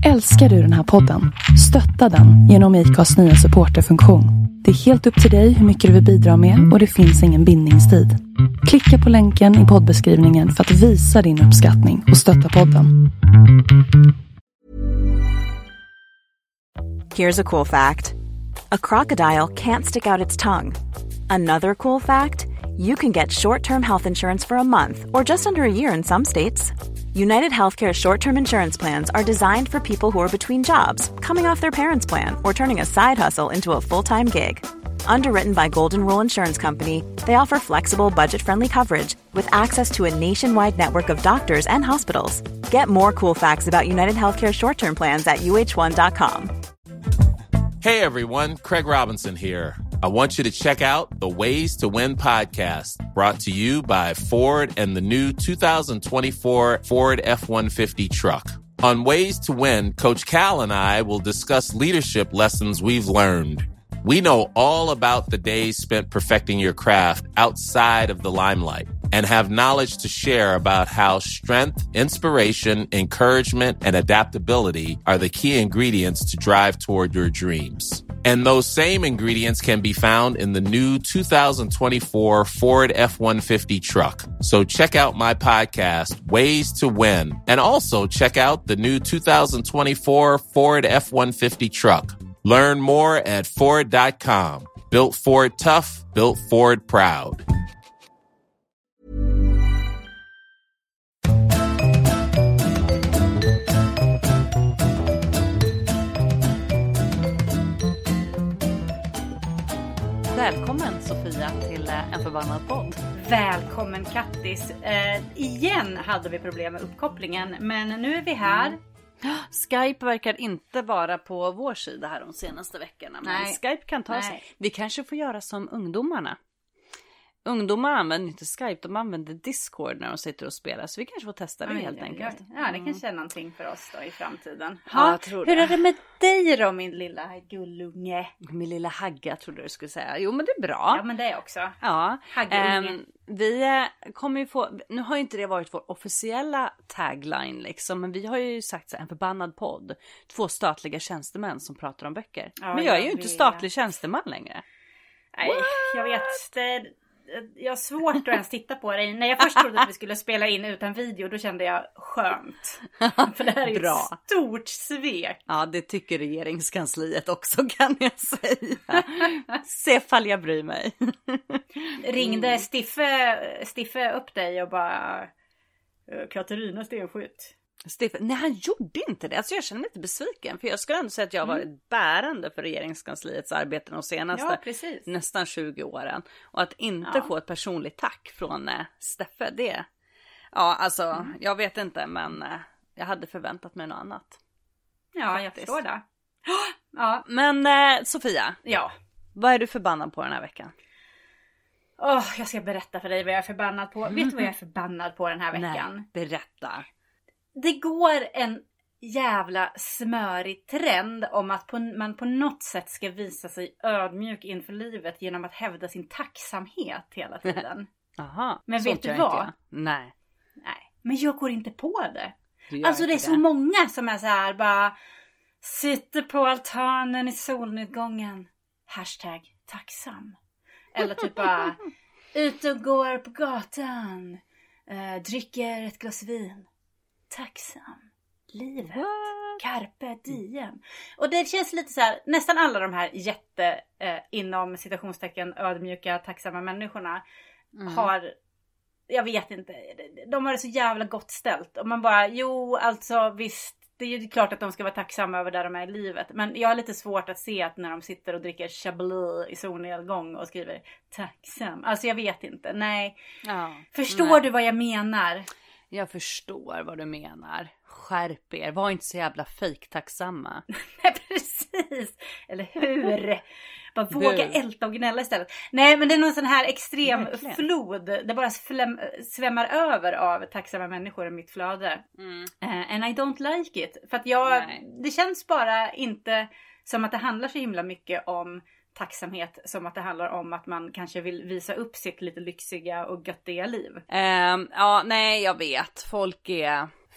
Älskar du den här podden? Stötta den genom IKAs nya supporterfunktion. Det är helt upp till dig hur mycket du vill bidra med och det finns ingen bindningstid. Klicka på länken i poddbeskrivningen för att visa din uppskattning och stötta podden. Here's a cool fact. A crocodile can't stick out its tongue. Another cool fact, you can get short-term health insurance for a month or just under a year in some states. United Healthcare short-term insurance plans are designed for people who are between jobs, coming off their parents' plan, or turning a side hustle into a full-time gig. Underwritten by Golden Rule Insurance Company, they offer flexible, budget-friendly coverage with access to a nationwide network of doctors and hospitals. Get more cool facts about United Healthcare short-term plans at uh1.com. Hey everyone, Craig Robinson here. I want you to check out the Ways to Win podcast, brought to you by Ford and the new 2024 Ford F-150 truck. On Ways to Win, Coach Cal and I will discuss leadership lessons we've learned. We know all about the days spent perfecting your craft outside of the limelight and have knowledge to share about how strength, inspiration, encouragement, and adaptability are the key ingredients to drive toward your dreams. And those same ingredients can be found in the new 2024 Ford F-150 truck. So check out my podcast, Ways to Win, and also check out the new 2024 Ford F-150 truck. Learn more at Ford.com. Built Ford tough, built Ford proud. Välkommen Sofia till En förbannad podd. Välkommen Kattis. Igen hade vi problem med uppkopplingen, men nu är vi här. Skype verkar inte vara på vår sida här de senaste veckorna. Men Nej. Skype kan ta sig. Vi kanske får göra som ungdomarna. Ungdomar använder inte Skype, de använder Discord när de sitter och spelar. Så vi kanske får testa det helt enkelt. Ja, det kanske är någonting för oss då i framtiden. Ja, jag tror det. Hur är det med dig då, min lilla gullunge? Min lilla hagga trodde du skulle säga. Jo, men det är bra. Ja, men det är också. Ja, Haggunge. vi kommer ju få, nu har ju inte det varit vår officiella tagline liksom, men vi har ju sagt så här, en förbannad podd. 2 statliga tjänstemän som pratar om böcker. Ja, men jag är ju inte statlig tjänsteman längre. Nej, jag vet. Jag har svårt att ens titta på dig. När jag först trodde att vi skulle spela in utan video, då kände jag skönt. För det här är ju ett stort svek. Ja, det tycker regeringskansliet också, kan jag säga. Se fall jag bryr mig. Ringde Stiffe upp dig och bara Katarina Stenskytt. Nej, han gjorde inte det. Alltså jag känner mig lite besviken. För jag skulle ändå säga att jag har varit bärande för regeringskansliets arbete de senaste nästan 20 åren. Och att inte få ett personligt tack från Steffe, det... Ja, alltså, jag vet inte, men jag hade förväntat mig något annat. Ja, faktiskt. Jag förstår det. Ja. Men Sofia, vad är du förbannad på den här veckan? Jag ska berätta för dig vad jag är förbannad på. Vet du vad jag är förbannad på den här veckan? Nej, berätta. Det går en jävla smörig trend om att man på något sätt ska visa sig ödmjuk inför livet genom att hävda sin tacksamhet hela tiden. Aha, men vet du vad? Nej. Men jag går inte på det. Alltså det är så många som är så här bara sitter på altanen i solnedgången. #tacksam. Eller typ bara ut och går på gatan. Dricker ett glas vin. Tacksam. Livet. Carpe diem. Och det känns lite så här. Nästan alla de här inom citationstecken ödmjuka tacksamma människorna har, jag vet inte, de har det så jävla gott ställt. Och man bara, alltså visst, det är ju klart att de ska vara tacksamma över där de är i livet. Men jag har lite svårt att se att när de sitter och dricker Chablis i solnedgång och skriver tacksam. Alltså jag vet inte, nej. Förstår du vad jag menar? Jag förstår vad du menar. Skärp er, var inte så jävla fejktacksamma. Nej, precis. Eller hur? Bara våga älta och gnälla istället. Nej, men det är någon sån här extrem flod. Det bara svämmar över av tacksamma människor i mitt flöde. And I don't like it. För att det känns bara inte som att det handlar så himla mycket om tacksamhet, som att det handlar om att man kanske vill visa upp sitt lite lyxiga och göttiga liv. Nej, jag vet.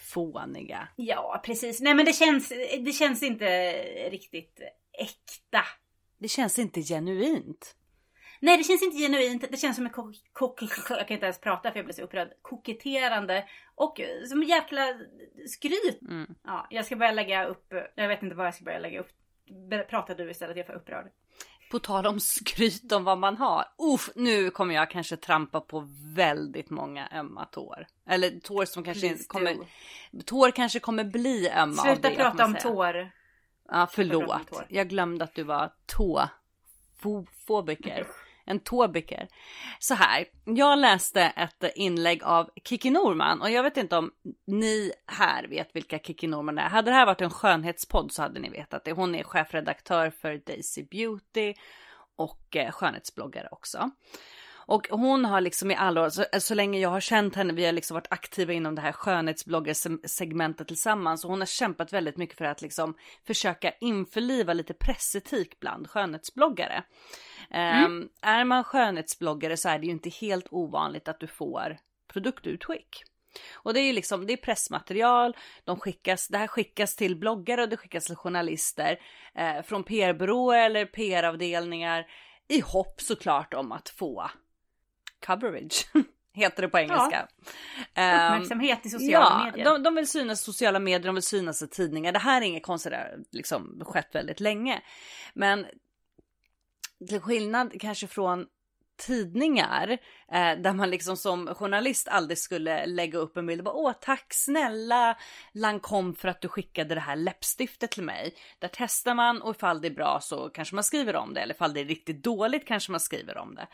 fåniga. Ja, precis. Nej, men det känns inte riktigt äkta. Det känns inte genuint. Nej, det känns inte genuint. Det känns som ett jag kan inte ens prata för jag blir så upprörd. Koketterande och som jäkla skryt. Ja, jag ska börja lägga upp. Jag vet inte vad jag ska börja lägga upp. Pratar du istället, jag är för upprörd. På tal om skryt om vad man har. Nu kommer jag kanske trampa på väldigt många ömma tår. Eller tår som kanske kommer... Tår kanske kommer bli ömma. Sluta av det, prata om tår. Ja, förlåt. Jag glömde att du var fobiker. En tåbiker. Så här, jag läste ett inlägg av Kiki Norman. Och jag vet inte om ni här vet vilka Kiki Norman är. Hade det här varit en skönhetspodd så hade ni vetat det. Hon är chefredaktör för Daisy Beauty och skönhetsbloggare också. Och hon har liksom i alla år, så länge jag har känt henne, vi har liksom varit aktiva inom det här skönhetsbloggarsegmentet tillsammans. Och hon har kämpat väldigt mycket för att liksom försöka införliva lite pressetik bland skönhetsbloggare. Är man skönhetsbloggare så är det ju inte helt ovanligt att du får produktutskick. Och det är ju liksom, det är pressmaterial, det här skickas till bloggare och det skickas till journalister från PR-byråer eller PR-avdelningar i hopp såklart om att få coverage, heter det på engelska. Ja. Uppmärksamhet i sociala medier. De vill synas i sociala medier, de vill synas i tidningar. Det här är inget konstigt, det har liksom skett väldigt länge. Men till skillnad kanske från tidningar där man liksom som journalist aldrig skulle lägga upp en bild och bara, tack snälla Lancome för att du skickade det här läppstiftet till mig. Där testar man och ifall det är bra så kanske man skriver om det, eller ifall det är riktigt dåligt kanske man skriver om det.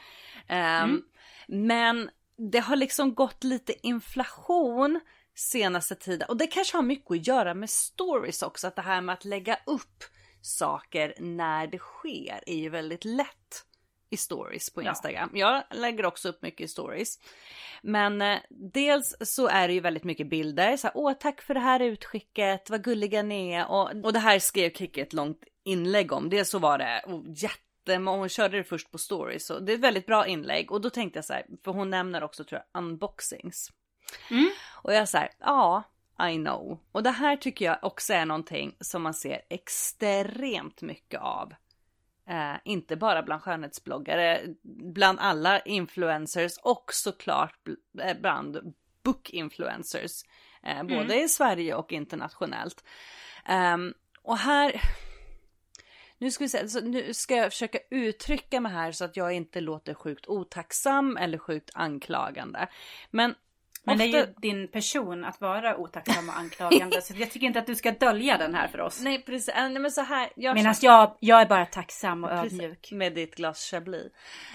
Men det har liksom gått lite inflation senaste tiden, och det kanske har mycket att göra med stories också, att det här med att lägga upp saker när det sker är ju väldigt lätt i stories på Instagram. Jag lägger också upp mycket i stories. Men dels så är det ju väldigt mycket bilder. Så här, tack för det här utskicket. Vad gulliga ni är. Och det här skrev Kiki ett långt inlägg om. Dels så var det hon körde det först på stories. Så det är ett väldigt bra inlägg. Och då tänkte jag så här, för hon nämner också tror jag unboxings. Och jag så här, I know. Och det här tycker jag också är någonting som man ser extremt mycket av. Inte bara bland skönhetsbloggare, bland alla influencers och såklart bland book-influencers. Både i Sverige och internationellt. Och här... Nu ska jag försöka uttrycka mig här så att jag inte låter sjukt otacksam eller sjukt anklagande. Men det är ju din person att vara otacksam och anklagande. Så jag tycker inte att du ska dölja den här för oss. Nej, precis. Nej, men så här, medan jag är bara tacksam och ödmjuk. Med ditt glas Chablis.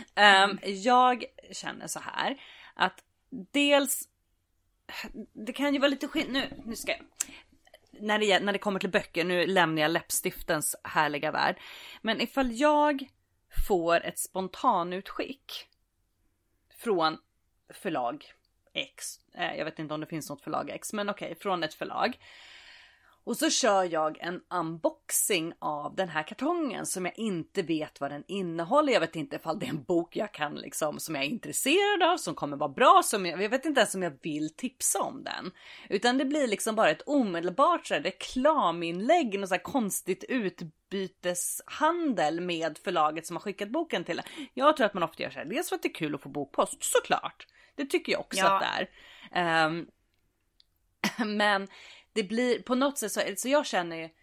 Jag känner så här. Att dels... Det kan ju vara lite nu ska jag... När det kommer till böcker, nu lämnar jag läppstiftens härliga värld. Men ifall jag får ett spontanutskick från förlag X. Jag vet inte om det finns något förlag X, men okej, från ett förlag. Och så kör jag en unboxing av den här kartongen som jag inte vet vad den innehåller. Jag vet inte ifall det är en bok jag kan liksom, som jag är intresserad av, som kommer vara bra, jag vet inte ens om jag vill tipsa om den. Utan det blir liksom bara ett omedelbart så här, reklaminlägg, något så här konstigt utbyteshandel med förlaget som har skickat boken till. Jag tror att man ofta gör så här, dels för att det är kul att få bokpost, såklart. Det tycker jag också att det är. Men det blir på något sätt så jag känner ju,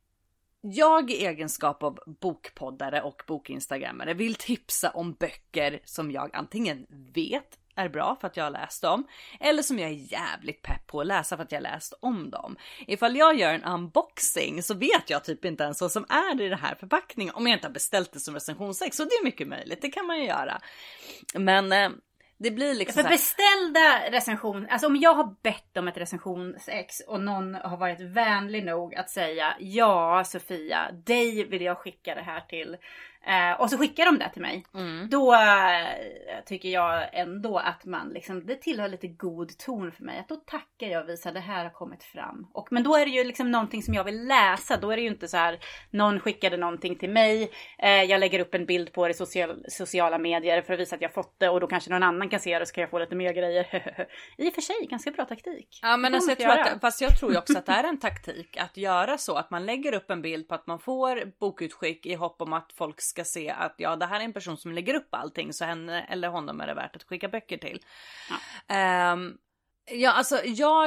jag i egenskap av bokpoddare och bokinstagrammare vill tipsa om böcker som jag antingen vet är bra för att jag har läst dem, eller som jag är jävligt pepp på att läsa för att jag har läst om dem. Ifall jag gör en unboxing så vet jag typ inte ens vad som är i den här förpackningen om jag inte har beställt det som recensionsex, så det är mycket möjligt, det kan man ju göra. Men det blir liksom för beställda recension, alltså om jag har bett om ett recensionsex och någon har varit vänlig nog att säga, ja Sofia, dig vill jag skicka det här till. Och så skickar de det till mig. Då tycker jag ändå att man liksom, det tillhör lite god ton för mig. Att då tackar jag och visar det här har kommit fram. Men då är det ju liksom någonting som jag vill läsa. Då är det ju inte så här, någon skickade någonting till mig. Jag lägger upp en bild på det i sociala medier för att visa att jag fått det. Och då kanske någon annan kan se det, så kan jag få lite mer grejer. I och för sig, ganska bra taktik. Ja, men alltså, jag tror ju också att det är en taktik att göra så. Att man lägger upp en bild på att man får bokutskick i hopp om att folk ska se att ja, det här är en person som lägger upp allting, så henne eller honom är det värt att skicka böcker till. Alltså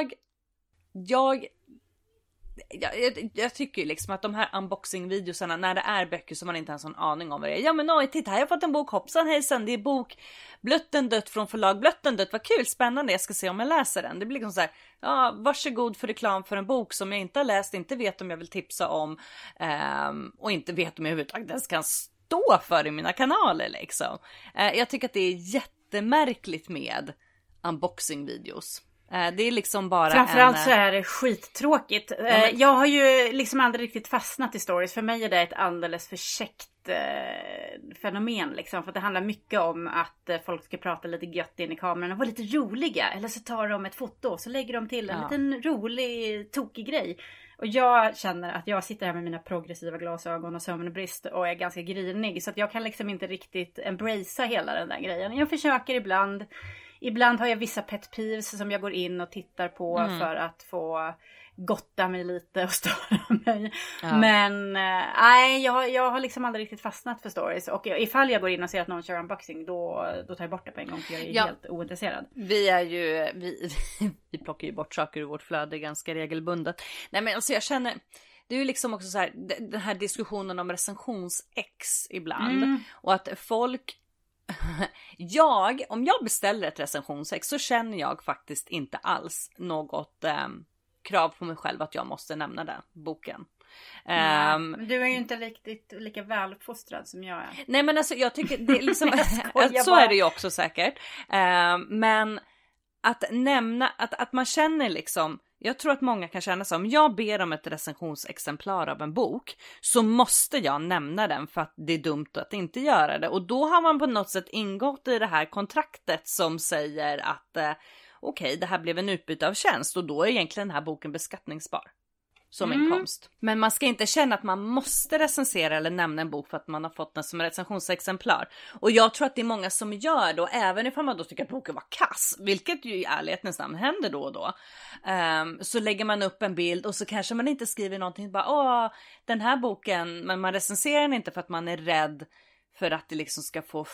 jag tycker ju liksom att de här unboxing-videosarna, när det är böcker som man inte har en sån aning om vad det är. Ja men oj, titta här, jag har fått en bok, hoppsan hejsan, det är bok Blötten dött från förlag Blötten dött, vad kul, spännande, jag ska se om jag läser den. Det blir liksom så här, ja, varsågod för reklam för en bok som jag inte har läst, inte vet om jag vill tipsa om, och inte vet om jag överhuvudtaget ens kan stå för i mina kanaler liksom. Jag tycker att det är jättemärkligt med unboxing-videos. Det är liksom bara framförallt så är det skittråkigt. Jag har ju liksom aldrig riktigt fastnat i stories. För mig är det ett alldeles för käckt fenomen liksom. För det handlar mycket om att folk ska prata lite gött in i kameran och vara lite roliga. Eller så tar de ett foto och så lägger de till en liten rolig, tokig grej. Och jag känner att jag sitter här med mina progressiva glasögon och sömnbrist och är ganska grinig. Så att jag kan liksom inte riktigt embracea hela den där grejen. Jag försöker ibland. Ibland har jag vissa pet peeves som jag går in och tittar på för att få gotta mig lite och störa mig. Ja. Men nej, jag har liksom aldrig riktigt fastnat för stories. Och ifall jag går in och ser att någon kör unboxing, då tar jag bort det på en gång, för jag är helt ointresserad. Vi plockar ju bort saker ur vårt flöde ganska regelbundet. Nej men alltså jag känner, det är ju liksom också så här, den här diskussionen om recensionsex ibland. Och att folk om jag beställer ett recensionsex så känner jag faktiskt inte alls något krav på mig själv att jag måste nämna den boken. Du är ju inte riktigt lika väluppfostrad som jag är. Nej men alltså jag tycker det är liksom så är det ju också säkert. Men att nämna att man känner liksom, jag tror att många kan känna så, om jag ber om ett recensionsexemplar av en bok så måste jag nämna den för att det är dumt att inte göra det. Och då har man på något sätt ingått i det här kontraktet som säger att okej, det här blev en utbyte av tjänst och då är egentligen den här boken beskattningsbar som inkomst. Men man ska inte känna att man måste recensera eller nämna en bok för att man har fått den som en recensionsexemplar. Och jag tror att det är många som gör då, även ifall man då tycker att boken var kass, vilket ju i ärlighetens namn händer då och då. Så lägger man upp en bild och så kanske man inte skriver någonting, bara den här boken, men man recenserar den inte för att man är rädd för att det liksom ska få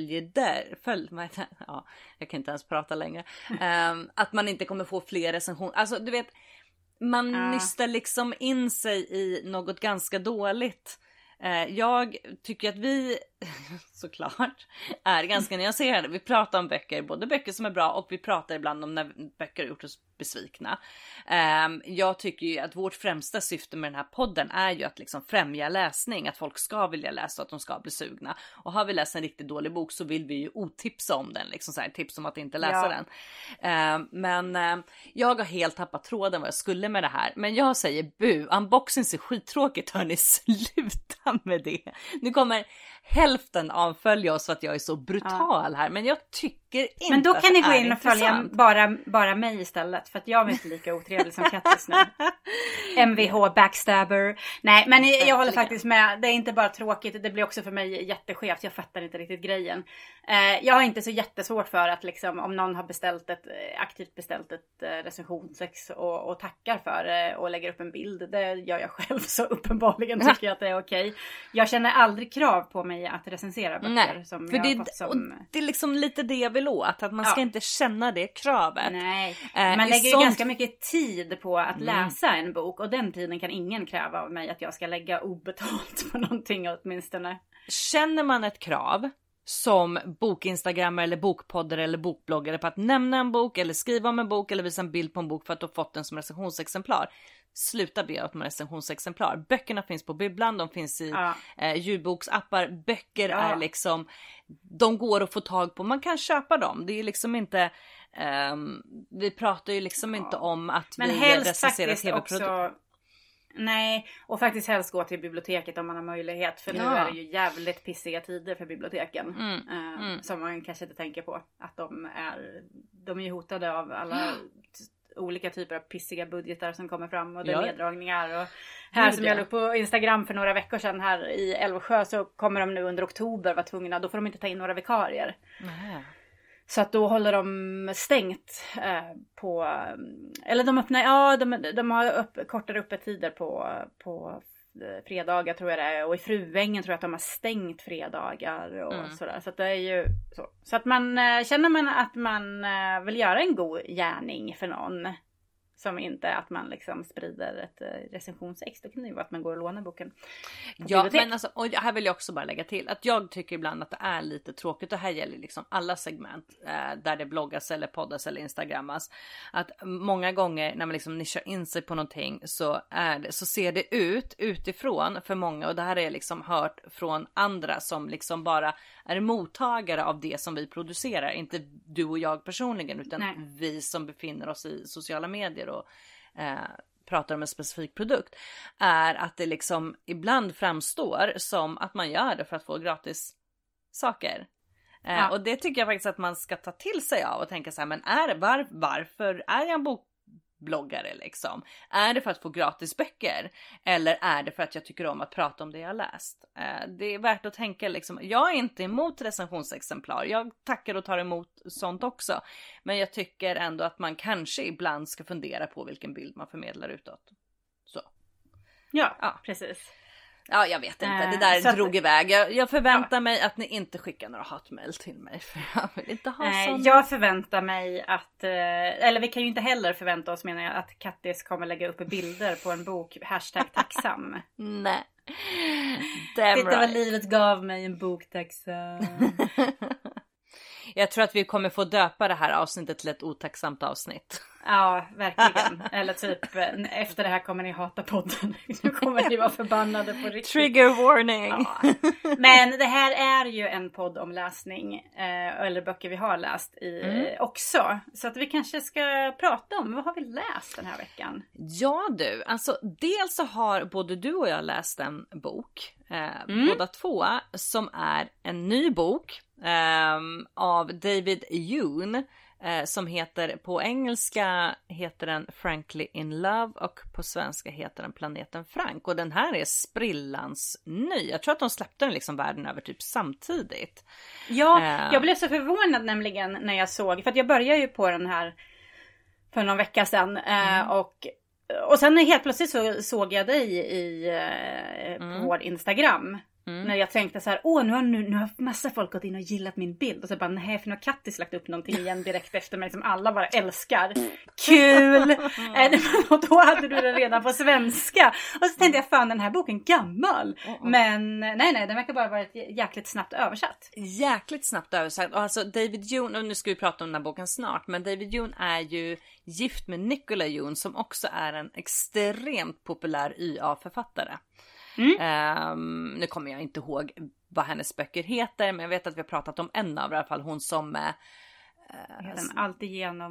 jag kan inte ens prata längre. Att man inte kommer få fler recensioner. Alltså du vet, man nystar liksom in sig i något ganska dåligt. Jag tycker att vi såklart är ganska nyanserade. Vi pratar om böcker, både böcker som är bra och vi pratar ibland om när böcker har gjort oss besvikna. Jag tycker ju att vårt främsta syfte med den här podden är ju att liksom främja läsning, att folk ska vilja läsa och att de ska bli sugna. Och har vi läst en riktigt dålig bok så vill vi ju otipsa om den, liksom så här, tips om att inte läsa den. Men jag har helt tappat tråden vad jag skulle med det här. Men jag säger unboxing är skittråkigt, hörni, sluta med det. Nu kommer hälften avfölja oss för att jag är så brutal här, men jag tycker inte. Men då kan ni gå in och följa bara mig istället, för att jag är inte lika otrevlig som Kattis nu. MVH backstabber. Nej, men jag håller faktiskt med. Det är inte bara tråkigt, det blir också för mig jätteskevt. Jag fattar inte riktigt grejen. Jag har inte så jättesvårt för att liksom, om någon har aktivt beställt ett recensionsex och tackar för det och lägger upp en bild, det gör jag själv, så uppenbarligen tycker jag att det är okej. Jag känner aldrig krav på mig att recensera böcker. Nej, som för jag har fått som... det är liksom lite det jag vill åt, att man ska inte känna det kravet. Nej, man lägger ju ganska mycket tid på att läsa en bok, och den tiden kan ingen kräva av mig att jag ska lägga obetalt på någonting åtminstone. Känner man ett krav som bokinstagrammare eller bokpoddare eller bokbloggare på att nämna en bok eller skriva om en bok eller visa en bild på en bok för att du har fått den som recensionsexemplar, sluta be om recensionsexemplar. Böckerna finns på bibblan, de finns i ljudboksappar. Böcker är liksom, de går att få tag på, man kan köpa dem. Det är liksom inte vi pratar ju liksom inte om att men vi helst recenserar tv-produkter. Nej, och faktiskt helst gå till biblioteket om man har möjlighet. För nu är det ju jävligt pissiga tider för biblioteken. Som man kanske inte tänker på. Att de är ju hotade av alla olika typer av pissiga budgetar som kommer fram. Och det är neddragningar. Och här som jag låg på Instagram för några veckor sedan här i Älvsjö, så kommer de nu under oktober vara tvungna. Då får de inte ta in några vikarier. Så att då håller de stängt eller de öppnar, de har kortare öppettider på fredagar tror jag det är. Och i Fruängen tror jag att de har stängt fredagar och sådär. Så att det är ju så. Så att känner man att man vill göra en god gärning för någon, som inte att man liksom sprider ett recensionsex, då kan det ju vara att man går och lånar boken. Ja, men alltså, och här vill jag också bara lägga till att jag tycker ibland att det är lite tråkigt, och här gäller liksom alla segment där det bloggas eller poddas eller instagrammas, att många gånger när man liksom nischar in sig på någonting så ser det utifrån för många, och det här är liksom hört från andra som liksom bara är mottagare av det som vi producerar, inte du och jag personligen, utan vi som befinner oss i sociala medier och pratar om en specifik produkt, är att det liksom ibland framstår som att man gör det för att få gratis saker. Och det tycker jag faktiskt att man ska ta till sig av och tänka så här, men varför är jag en bokbloggare liksom? Är det för att få gratis böcker? Eller är det för att jag tycker om att prata om det jag läst? Det är värt att tänka liksom, jag är inte emot recensionsexemplar. Jag tackar och tar emot sånt också. Men jag tycker ändå att man kanske ibland ska fundera på vilken bild man förmedlar utåt. Så. Ja, precis. Ja, jag vet inte. Det där drog iväg. Jag förväntar mig att ni inte skickar några hatmejl till mig. För jag vill inte ha sådana. Jag förväntar mig att... Eller vi kan ju inte heller förvänta oss, menar jag, att Kattis kommer lägga upp bilder på en bok. #tacksam. Nej. Titta vad livet gav mig, en bok tacksam. Jag tror att vi kommer få döpa det här avsnittet till ett otacksamt avsnitt. Ja, verkligen. Eller typ, efter det här kommer ni hata podden. Nu kommer ni vara förbannade på riktigt. Trigger warning. Ja. Men det här är ju en podd om läsning. Eller böcker vi har läst också. Så att vi kanske ska prata om, vad har vi läst den här veckan? Ja du, alltså dels så har både du och jag läst en bok. Båda två, som är en ny bok av David Yoon, som heter, på engelska heter den Frankly in Love och på svenska heter den Planeten Frank, och den här är sprillans ny. Jag tror att de släppte den liksom världen över typ samtidigt. Ja, jag blev så förvånad nämligen när jag såg, för att jag började ju på den här för någon vecka sedan och sen helt plötsligt så såg jag dig på vår Instagram. När jag tänkte så här, nu har massa folk gått in och gillat min bild. Och så bara, nej, för nu har Kattis lagt upp någonting igen direkt efter mig som alla bara älskar. Kul! Och då hade du den redan på svenska. Och så tänkte jag, fan, den här boken gammal. Men nej, den verkar bara vara jäkligt snabbt översatt. Jäkligt snabbt översatt. Och alltså David Yoon, och nu ska vi prata om den här boken snart, men David Yoon är ju gift med Nicola Yoon, som också är en extremt populär YA-författare. Nu kommer jag inte ihåg vad hennes böcker heter, men jag vet att vi har pratat om en av i alla fall, hon som Allt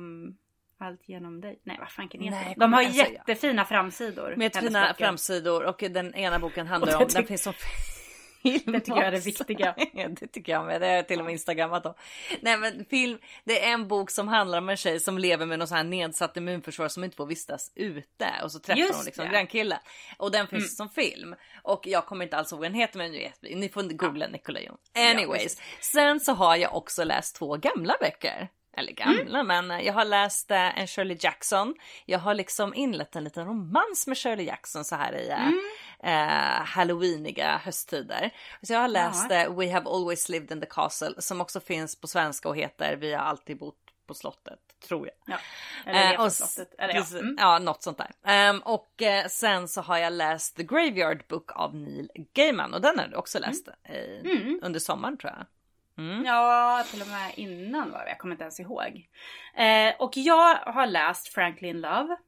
genom dig. Nej, vad fan kan det heta? De har jättefina framsidor. Med fina framsidor, och den ena boken handlar om, den finns som film. Det tycker jag är det viktiga. Det tycker jag med. Det är till och med Instagrammat då. Nej, men film, det är en bok som handlar om en tjej som lever med någon sån här nedsatt immunförsvar som inte får vistas ute, och så träffar hon liksom en grannkille, och den finns som film, och jag kommer inte alls ihåg vad den heter, men ni får googla Nicola Yoon. Anyways, sen så har jag också läst 2 gamla böcker. Eller gamla, men jag har läst en Shirley Jackson. Jag har liksom inlett en liten romans med Shirley Jackson så här i halloweeniga hösttider. Så jag har läst We Have Always Lived in the Castle, som också finns på svenska och heter Vi har alltid bott på slottet, tror jag. Ja, eller på slottet. Eller ja, något sånt där. Och sen så har jag läst The Graveyard Book av Neil Gaiman, och den har du också läst under sommaren, tror jag. Ja, till och med innan var det. Jag kommer inte ens ihåg. Och jag har läst Frankly in Love.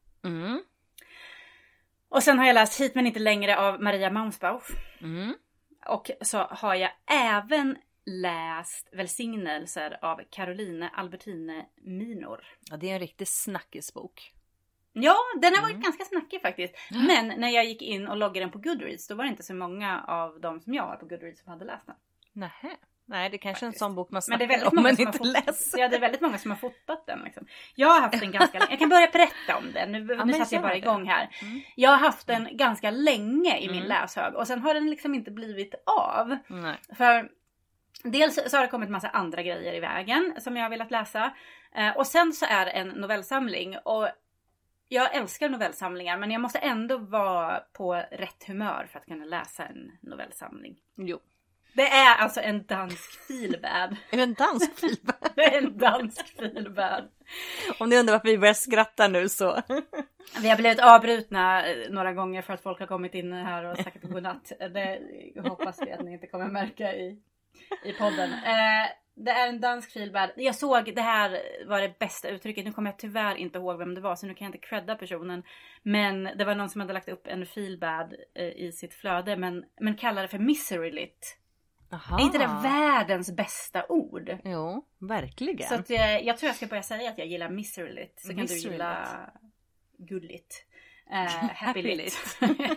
Och sen har jag läst Hit men inte längre av Maria Mausbach. Och så har jag även läst Välsignelser av Caroline Albertine Minor. Ja, det är en riktig snackisbok. Ja, den har varit ganska snackig faktiskt. Men när jag gick in och loggade den på Goodreads, då var det inte så många av dem som jag har på Goodreads som hade läst den. Nej, det kanske är en sån bok man snackar men det är väldigt många om man inte läser. Ja, det är väldigt många som har fotat den liksom. Jag har haft den ganska länge. Jag kan börja berätta om den. Nu satt jag bara igång här. Jag har haft den ganska länge i min läshög. Och sen har den liksom inte blivit av. Nej. För dels så har det kommit massa andra grejer i vägen som jag har velat läsa. Och sen så är det en novellsamling. Och jag älskar novellsamlingar, men jag måste ändå vara på rätt humör för att kunna läsa en novellsamling. Jo. Det är alltså en dansk feelbad. Är det en dansk feelbad? Det är en dansk feelbad. Om ni undrar varför vi börjar skratta nu så. Vi har blivit avbrutna några gånger för att folk har kommit in här och sagt godnatt. Det hoppas vi att ni inte kommer märka i podden. Det är en dansk feelbad. Jag såg, det här var det bästa uttrycket. Nu kommer jag tyvärr inte ihåg vem det var, så nu kan jag inte credda personen. Men det var någon som hade lagt upp en feelbad i sitt flöde, men kallade det för misery lit. Är inte det världens bästa ord? Jo, verkligen. Så att, jag tror jag ska börja säga att jag gillar misery lit. Så kan du gilla good lit. Happy lit.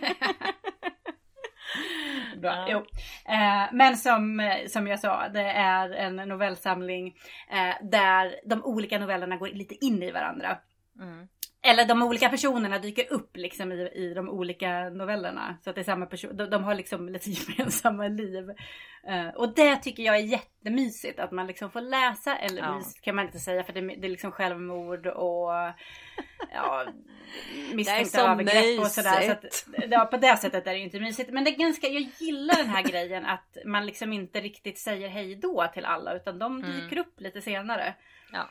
Bra. Jo. Men som jag sa, det är en novellsamling där de olika novellerna går lite in i varandra. Eller de olika personerna dyker upp liksom i de olika novellerna. Så att det är samma person. De har liksom lite gemensamma liv. Och det tycker jag är jättemysigt. Att man liksom får läsa. Eller mysigt kan man inte säga. För det är liksom självmord och misstänkta övergrepp och sådär. Så att, på det sättet är det inte mysigt. Men det är ganska, jag gillar den här grejen. Att man liksom inte riktigt säger hej då till alla. Utan de dyker upp lite senare. Ja.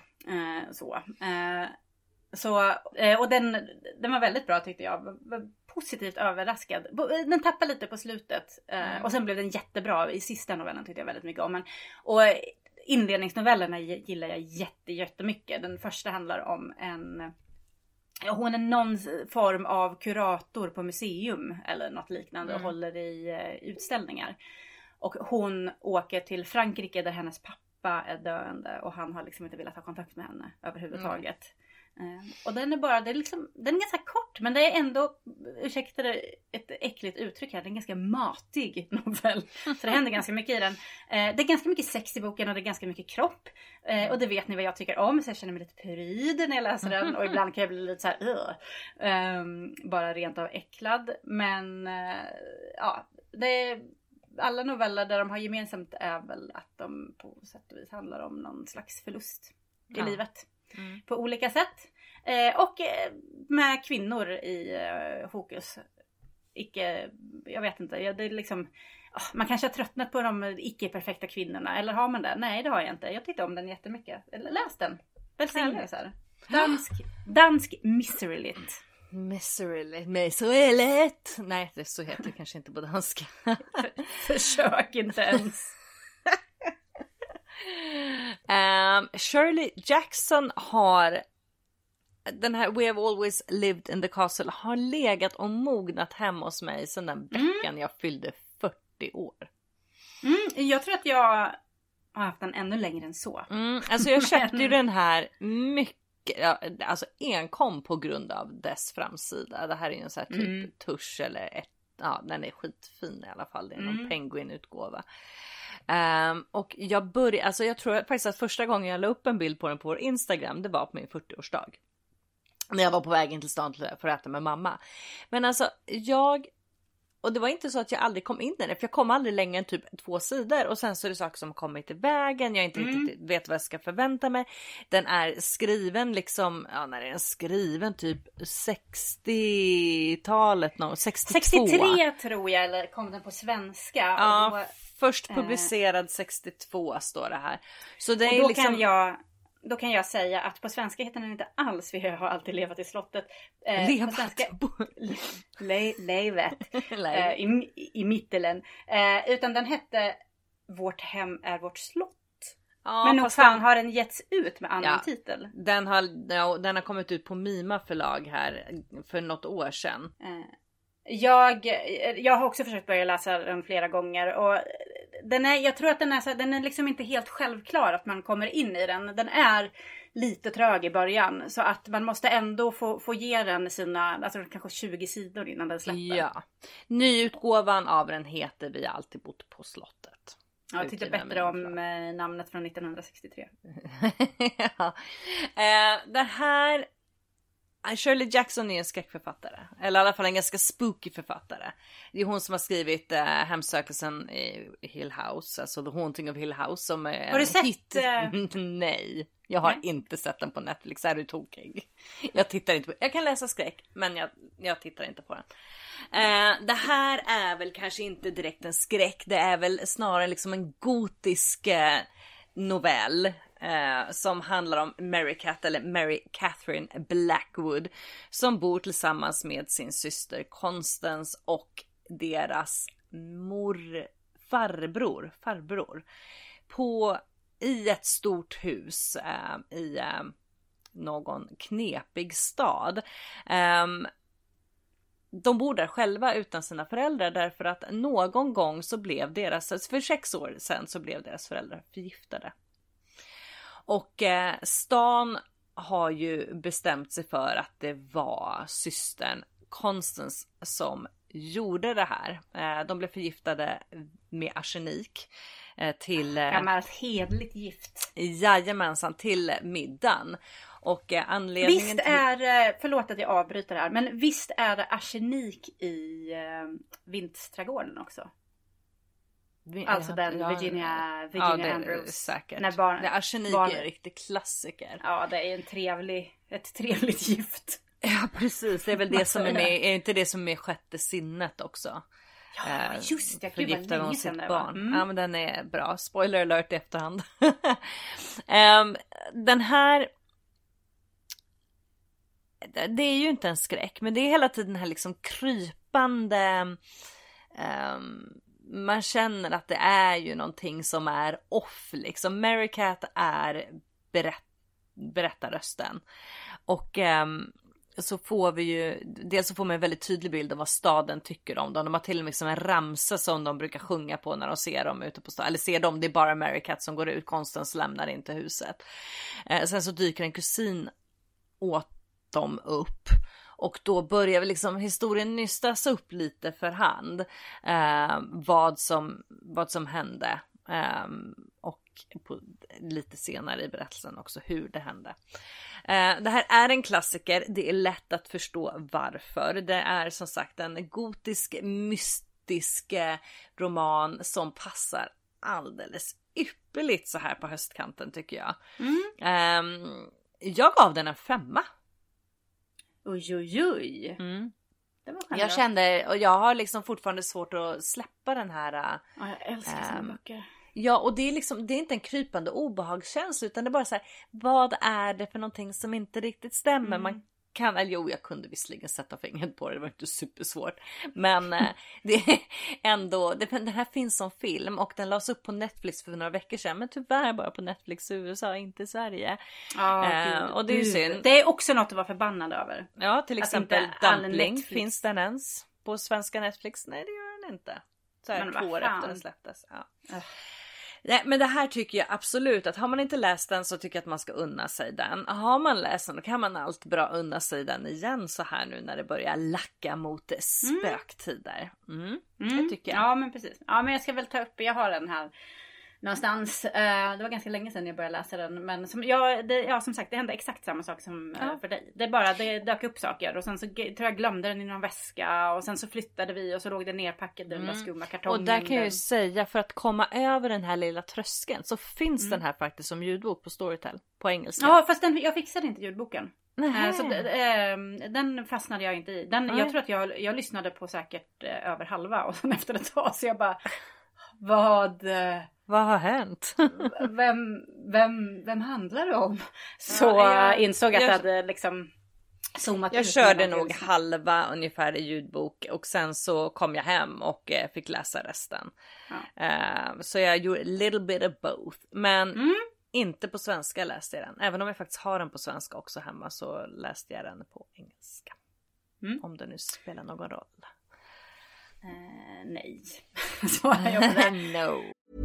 Så, och den var väldigt bra tyckte jag. Var positivt överraskad. Den tappade lite på slutet. Och sen blev den jättebra i sista novellen tyckte jag väldigt mycket om. Och inledningsnovellerna gillar jag jättemycket. Den första handlar om hon är någon form av kurator på museum eller något liknande och håller i utställningar. Och hon åker till Frankrike där hennes pappa är döende och han har liksom inte velat ha kontakt med henne överhuvudtaget. Och den är ganska kort, men det är ändå, ursäkta det, ett äckligt uttryck här, det är en ganska matig novell. Så det händer ganska mycket i den. Det är ganska mycket sex i boken och det är ganska mycket kropp. Och det vet ni vad jag tycker om, så jag känner mig lite pryd när jag läser den. Och ibland kan jag bli lite så här bara rent av äcklad. Men det är alla noveller där de har gemensamt är väl att de på sätt och vis handlar om någon slags förlust i livet. På olika sätt. Och med kvinnor i fokus. Jag vet inte. Det är liksom, man kanske har tröttnat på de icke-perfekta kvinnorna. Eller har man det? Nej, det har jag inte. Jag tyckte om den jättemycket. Läs den. Välsignelser. Dansk misery lit. Misery lit. Nej, det så heter det kanske inte på danska. Försök inte ens. Shirley Jackson har den här We Have Always Lived in the Castle har legat och mognat hemma hos mig sedan den veckan jag fyllde 40 år. Jag tror att jag har haft den ännu längre än så. Alltså jag köpte ju den här mycket, alltså enkom på grund av dess framsida. Det här är ju en sån här typ tusch eller den är skitfin i alla fall. Det är någon penguin-utgåva. Och jag tror faktiskt att första gången jag la upp en bild på den på vår Instagram, det var på min 40-årsdag. När jag var på väg in till stan för att äta med mamma. Men alltså och det var inte så att jag aldrig kom in i den, för jag kom aldrig längre än typ 2 sidor. Och sen så är det saker som har kommit i vägen. Jag inte riktigt vet vad jag ska förvänta mig. Den är skriven liksom, när är den skriven? Typ 60-talet, 62. 63 tror jag, eller kom den på svenska. Ja, och då, först publicerad 62 står det här. Så det är liksom... Då kan jag säga att på svenska heter den inte alls Vi har alltid levat i slottet. På svenska Levet i Mittelen. Utan den hette Vårt hem är vårt slott. Ja, men nog fan har den getts ut med annan titel. Den har kommit ut på Mima förlag här för något år sedan. Jag har också försökt börja läsa den flera gånger och jag tror att den är liksom inte helt självklar att man kommer in i den. Den är lite trög i början. Så att man måste ändå få ge den sina, alltså kanske 20 sidor innan den släpper. Ja. Nyutgåvan av den heter Vi har alltid bott på slottet. Ja, jag tyckte bättre om namnet från 1963. Ja. Det här... Shirley Jackson är en skräckförfattare. Eller i alla fall en ganska spooky författare. Det är hon som har skrivit Hemsökelsen i Hill House. Alltså The Haunting of Hill House. Som är har du sett? Hit. Nej, jag har inte sett den på Netflix. Är du tokig? Jag tittar inte på. Jag kan läsa skräck, men jag tittar inte på den. Det här är väl kanske inte direkt en skräck. Det är väl snarare liksom en gotisk novell. Som handlar om Mary Catherine Blackwood, som bor tillsammans med sin syster Constance och deras farbror i ett stort hus i någon knepig stad. De bor där själva utan sina föräldrar därför att någon gång så blev för 6 år sedan så blev deras föräldrar förgiftade. Och stan har ju bestämt sig för att det var systern Constance som gjorde det här. De blev förgiftade med arsenik till... Gammalt hedligt gift. Jajamensan, till middagen. Och anledningen visst är, förlåt att jag avbryter här, men visst är det arsenik i Vintsträdgården också? Alltså den Virginia Andrews. Säkert. När arsenik är en riktig klassiker. Ja, det är ett trevligt gift. Ja, precis. Det är väl det som är med. Är inte det som är sjätte sinnet också? Ja, just det. Förgiftar hon sitt barn. Ja, men den är bra. Spoiler alert i efterhand. Den här... Det är ju inte en skräck, men det är hela tiden den här liksom krypande... Man känner att det är ju någonting som är off liksom. Mary Cat är berättarrösten. Och så får vi ju, dels så får man en väldigt tydlig bild av vad staden tycker om dem. De har till och med liksom en ramsa som de brukar sjunga på när de ser dem ute på stan. Eller ser dem, det är bara Mary Cat som går ut, Constance lämnar inte huset. Sen så dyker en kusin åt dem upp. Och då börjar väl liksom historien nystas upp lite för hand. Vad som hände. Och lite senare i berättelsen också hur det hände. Det här är en klassiker. Det är lätt att förstå varför. Det är som sagt en gotisk, mystisk roman som passar alldeles ypperligt så här på höstkanten tycker jag. Jag gav den en 5. Oj. Det var jag kände, och jag har liksom fortfarande svårt att släppa den här. Ja, jag älskar såna böcker. Ja, och det är liksom, det är inte en krypande obehagskänsla utan det är bara så här, vad är det för någonting som inte riktigt stämmer? Man kan, eller jo, jag kunde visserligen sätta fingret på det var inte supersvårt. Men det är ändå, den här finns som film och den lades upp på Netflix för några veckor sedan. Men tyvärr bara på Netflix i USA, inte i Sverige. Och det är ju synd. Det är också något att vara förbannad över. Ja, till exempel Dumpling, finns den ens på svenska Netflix? Nej, det gör den inte. Så här 2 år efter den släpptes. Ja. Nej, men det här tycker jag absolut att har man inte läst den så tycker jag att man ska unna sig den. Har man läst den då kan man allt bra unna sig den igen så här nu när det börjar lacka mot spöktider. Det tycker jag. Ja men precis. Ja men jag ska väl ta upp, jag har den här någonstans. Det var ganska länge sedan jag började läsa den. Men som sagt det hände exakt samma sak som för dig. Det dök upp saker och sen så tror jag glömde den i någon väska. Och sen så flyttade vi och så låg det nerpackad i den där skumma kartongen. Och där kan jag ju säga, för att komma över den här lilla tröskeln så finns den här faktiskt som ljudbok på Storytel på engelska. Ja fast jag fixade inte ljudboken. Så den fastnade jag inte i. Jag tror att jag lyssnade på säkert över halva och sen efter ett tag så jag bara vad har hänt? Vem handlar det om? Så jag insåg att jag hade liksom zoomat ut. Jag körde nog halva ungefär i ljudbok och sen så kom jag hem och fick läsa resten. Så jag gjorde a little bit of both. Men inte på svenska läste jag den. Även om jag faktiskt har den på svenska också hemma så läste jag den på engelska. Om det nu spelar någon roll. Nej. Svarar jag på det. No.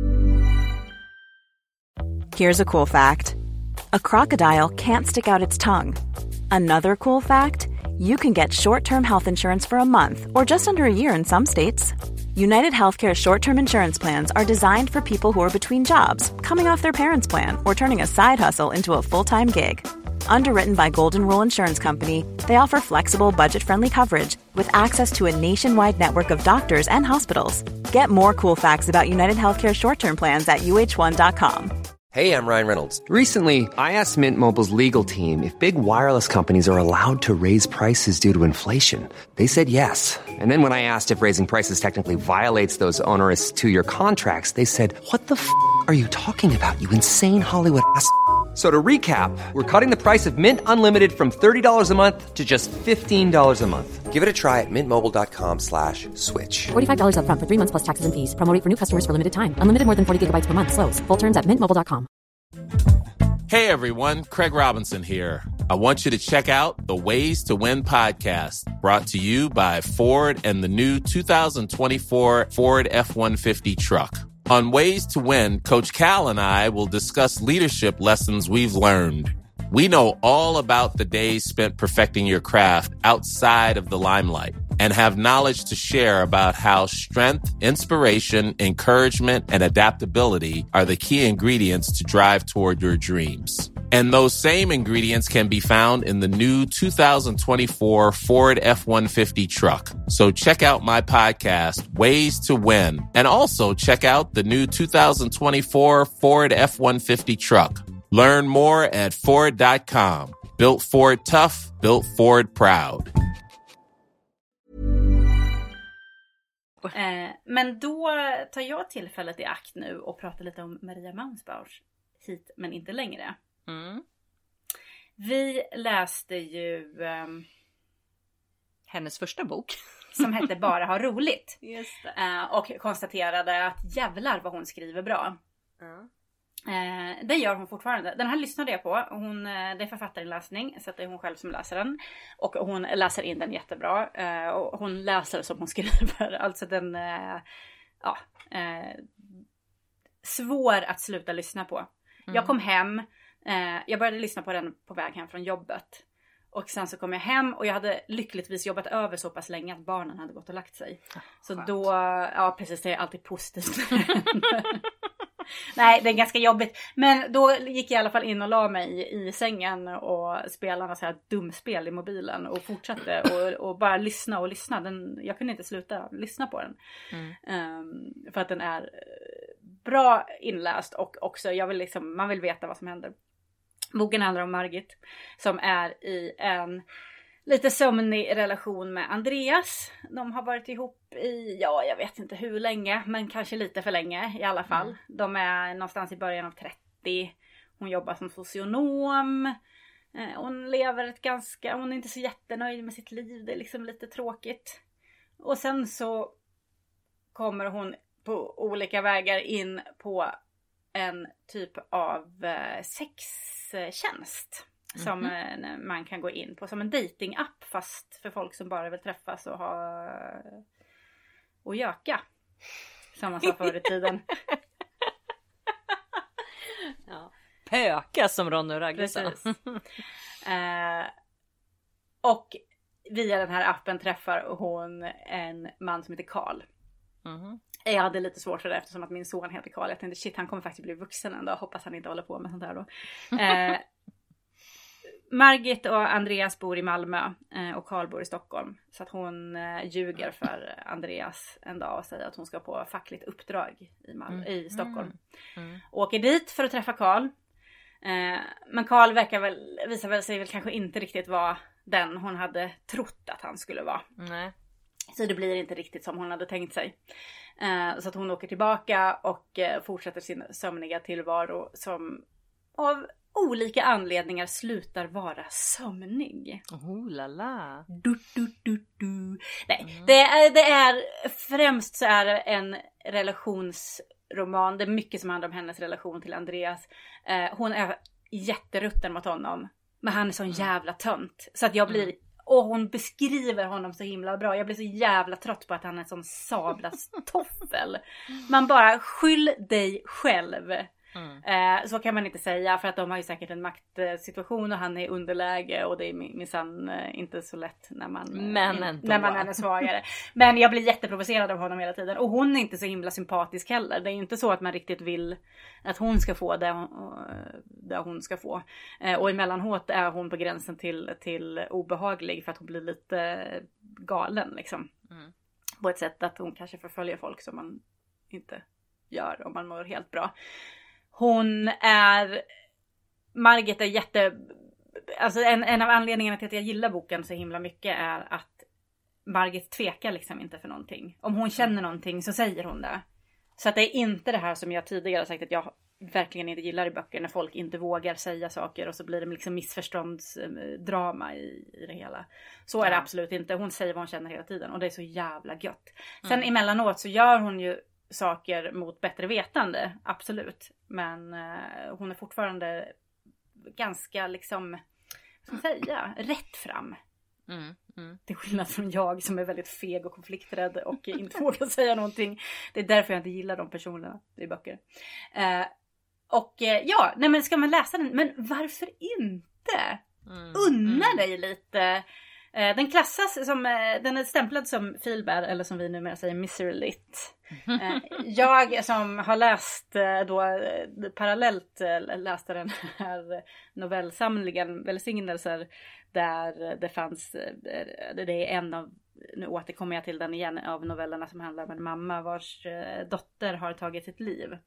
Here's a cool fact. A crocodile can't stick out its tongue. Another cool fact, you can get short-term health insurance for a month or just under a year in some states. United Healthcare short-term insurance plans are designed for people who are between jobs, coming off their parents' plan, or turning a side hustle into a full-time gig. Underwritten by Golden Rule Insurance Company, they offer flexible, budget-friendly coverage with access to a nationwide network of doctors and hospitals. Get more cool facts about United Healthcare short-term plans at uh1.com. Hey, I'm Ryan Reynolds. Recently, I asked Mint Mobile's legal team if big wireless companies are allowed to raise prices due to inflation. They said yes. And then when I asked if raising prices technically violates those onerous two-year contracts, they said, what the f*** are you talking about, you insane Hollywood ass f- So to recap, we're cutting the price of Mint Unlimited from $30 a month to just $15 a month. Give it a try at mintmobile.com/switch. $45 up front for 3 months plus taxes and fees. Promo rate for new customers for limited time. Unlimited more than 40 gigabytes per month. Slows full terms at mintmobile.com. Hey everyone, Craig Robinson here. I want you to check out the Ways to Win podcast, brought to you by Ford and the new 2024 Ford F-150 truck. On Ways to Win, Coach Cal and I will discuss leadership lessons we've learned. We know all about the days spent perfecting your craft outside of the limelight and have knowledge to share about how strength, inspiration, encouragement, and adaptability are the key ingredients to drive toward your dreams. And those same ingredients can be found in the new 2024 Ford F-150 truck. So check out my podcast, Ways to Win, and also check out the new 2024 Ford F-150 truck. Learn more at Ford.com. Built Ford tough, built Ford proud. Men då tar jag tillfället i akt nu och pratar lite om Maria Mansbausch. Hit men inte längre. Vi läste ju hennes första bok. Som hette Bara ha roligt. Just det. Och konstaterade att jävlar vad hon skriver bra. Det gör hon fortfarande. Den här lyssnade jag på. Det är författarinläsning, så det är hon själv som läser den. Och hon läser in den jättebra. Och hon läser som hon skriver. Alltså den svår att sluta lyssna på. Jag kom hem. Jag började lyssna på den på väg hem från jobbet. Och sen så kom jag hem och jag hade lyckligtvis jobbat över så pass länge att barnen hade gått och lagt sig. Så skönt. Då, ja precis, det är alltid positivt. Nej, det är ganska jobbigt. Men då gick jag i alla fall in och la mig i sängen och spelade så här dumspel i mobilen och fortsatte och bara lyssna och lyssna. Jag kunde inte sluta lyssna på den. För att den är bra inläst och också man vill veta vad som händer. Boken handlar om Margit som är i en lite sömnig relation med Andreas. De har varit ihop i, jag vet inte hur länge, men kanske lite för länge i alla fall. De är någonstans i början av 30. Hon jobbar som socionom. Hon lever hon är inte så jättenöjd med sitt liv. Det är liksom lite tråkigt. Och sen så kommer hon på olika vägar in på en typ av sextjänst. Som man kan gå in på som en datingapp, fast för folk som bara vill träffas och göka, som man sa förr i tiden. Ja. Pöka som Ronny och Ragge sa. Och via den här appen träffar hon en man som heter Karl. Jag hade lite svårt för det eftersom att min son heter Karl. Jag tänkte han kommer faktiskt bli vuxen ändå. Hoppas han inte håller på med sånt här då. Margit och Andreas bor i Malmö och Karl bor i Stockholm. Så att hon ljuger för Andreas en dag och säger att hon ska på fackligt uppdrag i Stockholm. Åker dit för att träffa Karl. Men Karl visar sig väl kanske inte riktigt vara den hon hade trott att han skulle vara. Nej. Så det blir inte riktigt som hon hade tänkt sig. Så att hon åker tillbaka och fortsätter sin sömniga tillvaro som av olika anledningar slutar vara sömnig. Oh la la. Nej, det är främst så är det en relationsroman. Det är mycket som handlar om hennes relation till Andreas. Hon är jätterutten mot honom. Men han är sån jävla tönt. Så att jag blir... Och hon beskriver honom så himla bra. Jag blir så jävla trött på att han är en sån sablas toffel. Man bara, skyll dig själv. Så kan man inte säga, för att de har ju säkert en maktsituation och han är i underläge och det är minsann inte så lätt när man är svagare. Men jag blir jätteprovocerad av honom hela tiden. Och hon är inte så himla sympatisk heller. Det är ju inte så att man riktigt vill att hon ska få det hon ska få. Och emellanåt är hon på gränsen till obehaglig för att hon blir lite galen liksom. På ett sätt att hon kanske förföljer folk som man inte gör om man mår helt bra. Margit är alltså en av anledningarna till att jag gillar boken så himla mycket är att Margit tvekar liksom inte för någonting. Om hon känner någonting så säger hon det. Så att det är inte det här som jag tidigare sagt att jag verkligen inte gillar i böcker, när folk inte vågar säga saker och så blir det liksom missförståndsdrama i det hela. Så är det absolut inte. Hon säger vad hon känner hela tiden och det är så jävla gött. Sen emellanåt så gör hon ju saker mot bättre vetande, absolut. Men hon är fortfarande ganska liksom, vad ska man säga, rätt fram. Till skillnad från jag som är väldigt feg och konflikträdd och inte vågar säga någonting. Det är därför jag inte gillar de personerna i böcker. Nej men ska man läsa den? Men varför inte? Unna dig lite. Den klassas som, den är stämplad som feelbad, eller som vi numera säger misery lit. Jag som har läst parallellt läste den här novellsamlingen Välsignelser, där det fanns, det är en av, nu återkommer jag till den igen, av novellerna som handlar om en mamma vars dotter har tagit sitt liv.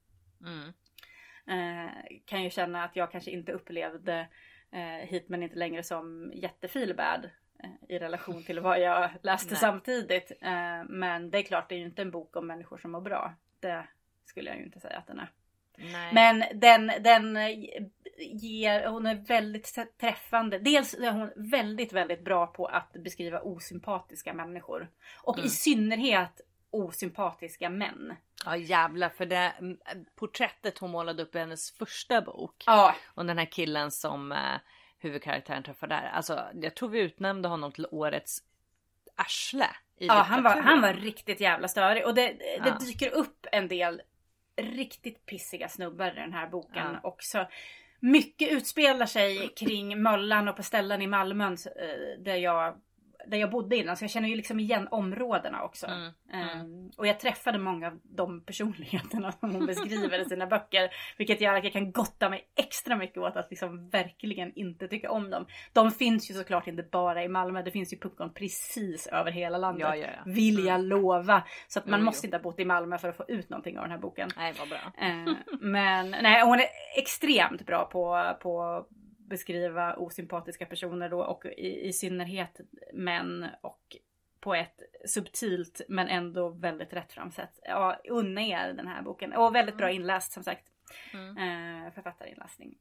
Kan ju känna att jag kanske inte upplevde hit men inte längre som jättefeelbad i relation till vad jag läste samtidigt. Men det är klart, det är ju inte en bok om människor som mår bra. Det skulle jag ju inte säga att den är. Nej. Men den ger, hon är väldigt träffande. Dels är hon väldigt, väldigt bra på att beskriva osympatiska människor. Och i synnerhet osympatiska män. Ja jävlar, för det porträttet hon målade upp i hennes första bok. Och den här killen som huvudkaraktären träffar där. Alltså jag tror vi utnämnde honom till årets arsle. Han var riktigt jävla störig. Och det dyker upp en del riktigt pissiga snubbar i den här boken också. Mycket utspelar sig kring Möllan och på ställen i Malmö där jag bodde innan. Så jag känner ju liksom igen områdena också. Och jag träffade många av de personligheterna som hon beskriver i sina böcker. Vilket gör att jag kan gotta mig extra mycket åt att liksom verkligen inte tycka om dem. De finns ju såklart inte bara i Malmö. Det finns ju puckon precis över hela landet. Ja. Vill jag lova. Så att man måste inte ha bott i Malmö för att få ut någonting av den här boken. Nej, vad bra. Men nej, hon är extremt bra på beskriva osympatiska personer då, och i synnerhet män, och på ett subtilt men ändå väldigt rättfram sätt. Ja, unna er den här boken. Och väldigt bra inläst som sagt. Författarinläsning.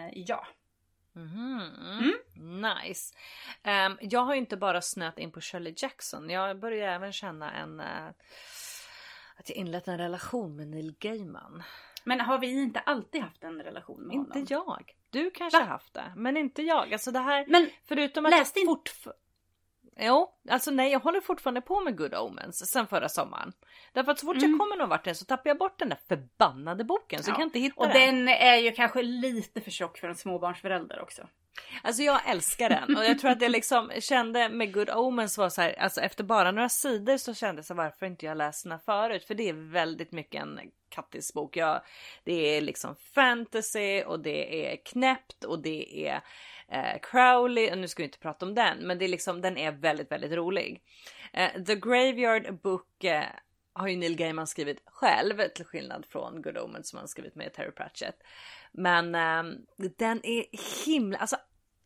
Nice. Jag har ju inte bara snöat in på Shirley Jackson. Jag börjar även känna att jag inlett en relation med Neil Gaiman. Men har vi inte alltid haft en relation med honom? Inte jag. Du kanske har haft det, men inte jag. Alltså det här, men förutom att läste inte... jag håller fortfarande på med Good Omens sen förra sommaren. Därför att så fort jag kommer någon vart så tappar jag bort den där förbannade boken, så jag kan inte hitta den. Och den är ju kanske lite för tjock för en småbarnsförälder också. Alltså jag älskar den, och jag tror att jag liksom kände med Good Omens var så här, alltså efter bara några sidor så kände jag så varför inte jag läst den förut, för det är väldigt mycket en kattisbok. Det är liksom fantasy och det är knäppt och det är Crowley, och nu ska vi inte prata om den, men det är liksom, den är väldigt, väldigt rolig. The Graveyard Book har ju Neil Gaiman skrivit själv, till skillnad från Good Omens som han skrivit med Terry Pratchett. Men den är himla, alltså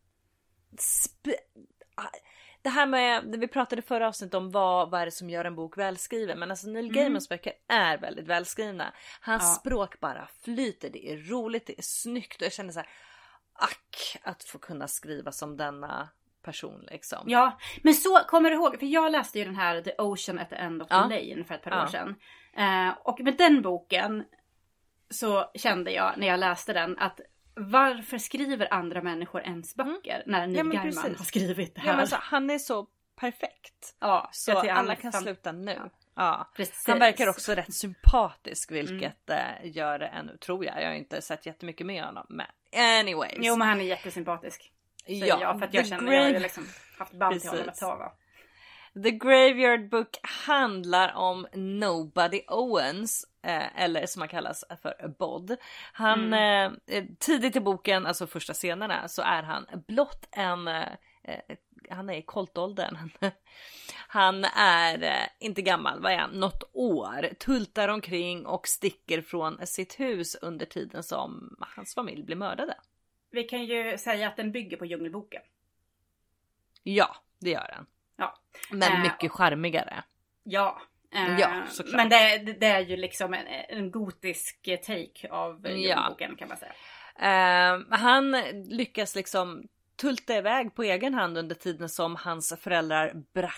det här med, vi pratade förra avsnittet om vad är det som gör en bok välskriven, men alltså Neil Gaimans böcker är väldigt välskrivna. Hans språk bara flyter, det är roligt, det är snyggt, och jag känner så här, att få kunna skriva som denna person liksom. Ja, men så kommer du ihåg, för jag läste ju den här The Ocean at the End of the Lane för ett par år sedan. Och med den boken så kände jag när jag läste den att varför skriver andra människor ens böcker när Neil Gaiman har skrivit det här? Ja, men alltså, han är så perfekt. Ja, så att alla kan sluta nu. Ja, precis. Han verkar också rätt sympatisk, vilket gör det ännu, tror jag. Jag har inte sett jättemycket med honom, men anyways. Jo, men han är jättesympatisk. Ja, jag, för att jag känner jag har ju liksom haft band till honom ett tag, va? The Graveyard Book handlar om Nobody Owens, eller som han kallas för Bod. Han tidigt i boken, alltså första scenerna, så är han blott han är i koltåldern. Han är inte gammal, vad är han? Något år. Tultar omkring och sticker från sitt hus under tiden som hans familj blir mördade. Vi kan ju säga att den bygger på Djungelboken. Ja, det gör den. Ja. Men mycket charmigare. Ja. Ja, såklart. Men det är ju liksom en gotisk take av Djungelboken, kan man säga. Han lyckas liksom tulta iväg på egen hand under tiden som hans föräldrar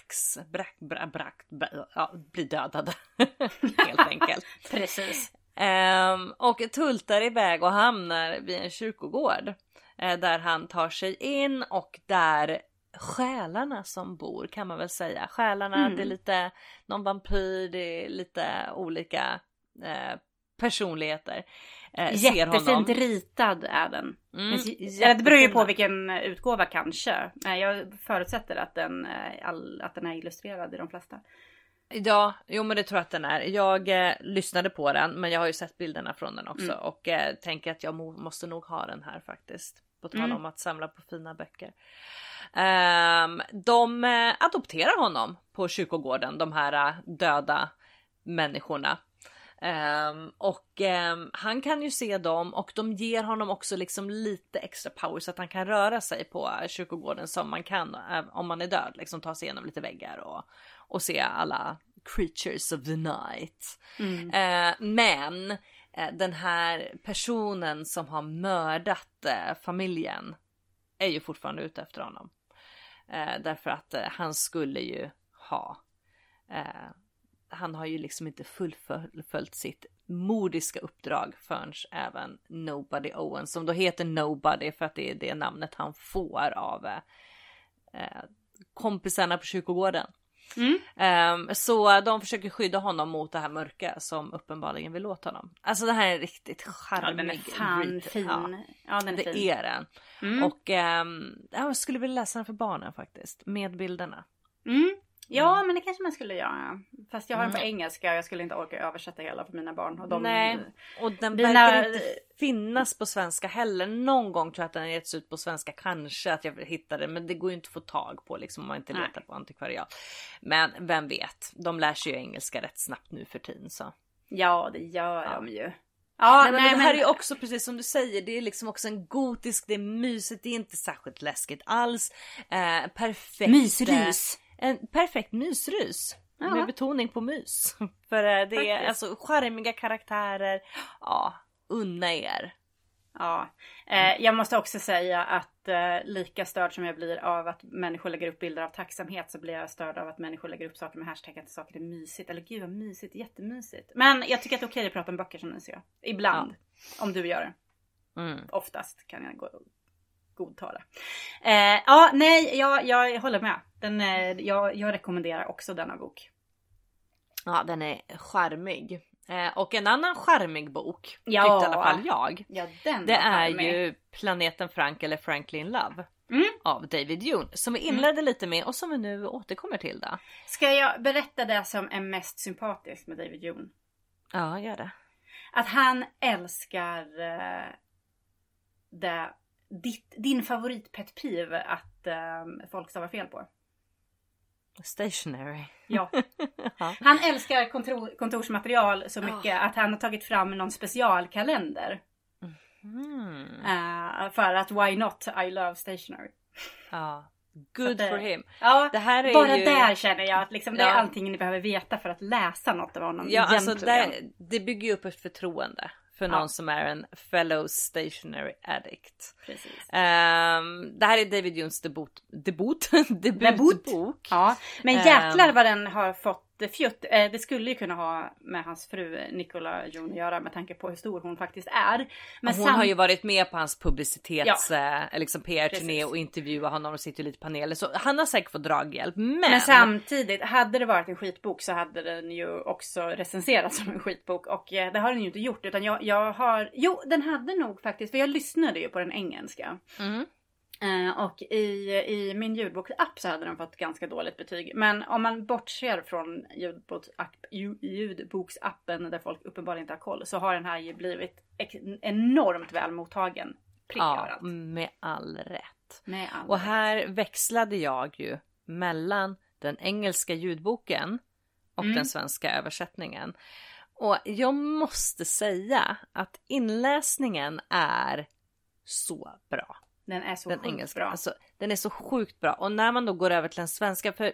blir dödade. Helt enkelt. Precis. Och tultar iväg och hamnar vid en kyrkogård. Där han tar sig in och där själarna som bor, kan man väl säga. Själarna, det är lite någon vampyr, det är lite olika personligheter. Jättefint ritad är den. Det beror ju på vilken utgåva kanske. Jag förutsätter att den är illustrerad i de flesta. Ja, jo men det tror jag att den är. Jag lyssnade på den, men jag har ju sett bilderna från den också. Och tänker att jag måste nog ha den här faktiskt. På tal om att samla på fina böcker. De adopterar honom på kyrkogården, de här döda människorna. Han kan ju se dem och de ger honom också liksom lite extra power så att han kan röra sig på kyrkogården som man kan om man är död, liksom ta sig igenom lite väggar och se alla creatures of the night. Men den här personen som har mördat familjen är ju fortfarande ute efter honom. Därför att han skulle ju ha han har ju liksom inte fullföljt sitt mordiska uppdrag förrän även Nobody Owens, som då heter Nobody för att det är det namnet han får av kompisarna på kyrkogården. Så de försöker skydda honom mot det här mörka som uppenbarligen vill åt honom. Alltså det här är riktigt charmig. Den är fan fin. Ja, den är det fin. Är den. Och jag skulle vilja läsa den för barnen faktiskt, med bilderna. Ja, men det kanske man skulle göra. Fast jag har den på engelska och jag skulle inte orka översätta hela för mina barn. Och Nej, och den verkar inte finnas på svenska heller. Någon gång tror jag att den har getts ut på svenska, kanske att jag hittade, men det går ju inte att få tag på liksom, om man inte letar på antikvariat. Men vem vet, de lär sig ju engelska rätt snabbt nu för tiden så. Ja, det gör de ju. Ja, men det här är ju också precis som du säger, det är liksom också en gotisk, det är mysigt, det är inte särskilt läskigt alls. Perfekt. Mysrys. En perfekt mysrys. Med betoning på mys. För det är alltså charmiga karaktärer. Ja, unna er. Ja, jag måste också säga att lika störd som jag blir av att människor lägger upp bilder av tacksamhet, så blir jag störd av att människor lägger upp saker med hashtag att saker är mysigt. Eller gud vad mysigt, jättemysigt. Men jag tycker att det är okej att prata om böcker som mysiga. Ibland, om du gör det. Oftast kan jag godta det. Jag håller med. Jag rekommenderar också denna bok. Ja, den är charmig. Och en annan charmig bok, tyckte i alla fall jag. Ja, det är ju Planeten Frank eller Franklin Love av David Yoon. Som vi inledde lite med och som vi nu återkommer till då. Ska jag berätta det som är mest sympatiskt med David Yoon? Ja, gör det. Att han älskar din favorit pet peeve att folk stavar fel på. Stationary. Ja. Han älskar kontorsmaterial så mycket att han har tagit fram någon specialkalender. För att why not, I love stationery. Ja. Good for him. Ja, det här är bara ju... där känner jag att liksom, det är allting ni behöver veta för att läsa något av honom. Ja, alltså det bygger ju upp ett förtroende för någon som är en fellow stationary addict. Precis. Det här är David Yoons debutbok. Ja, men jäklar vad den har fått jättefjutt. Det skulle ju kunna ha med hans fru Nicola June att göra med tanke på hur stor hon faktiskt är. Men hon har ju varit med på hans publicitets liksom PR-turné och intervjua honom och sitter lite i paneler. Så han har säkert fått draghjälp. Men samtidigt, hade det varit en skitbok så hade den ju också recenserats som en skitbok. Och det har den ju inte gjort. Utan jag har... Jo, den hade nog faktiskt. För jag lyssnade ju på den engelska. Och i min ljudboksapp så hade den fått ganska dåligt betyg. Men om man bortser från ljudboksappen där folk uppenbarligen inte har koll, så har den här ju blivit enormt väl mottagen. Ja, med all rätt. Och här växlade jag ju mellan den engelska ljudboken och den svenska översättningen. Och jag måste säga att inläsningen är så bra. Den är så sjukt bra. Alltså, den är så sjukt bra. Och när man då går över till den svenska, för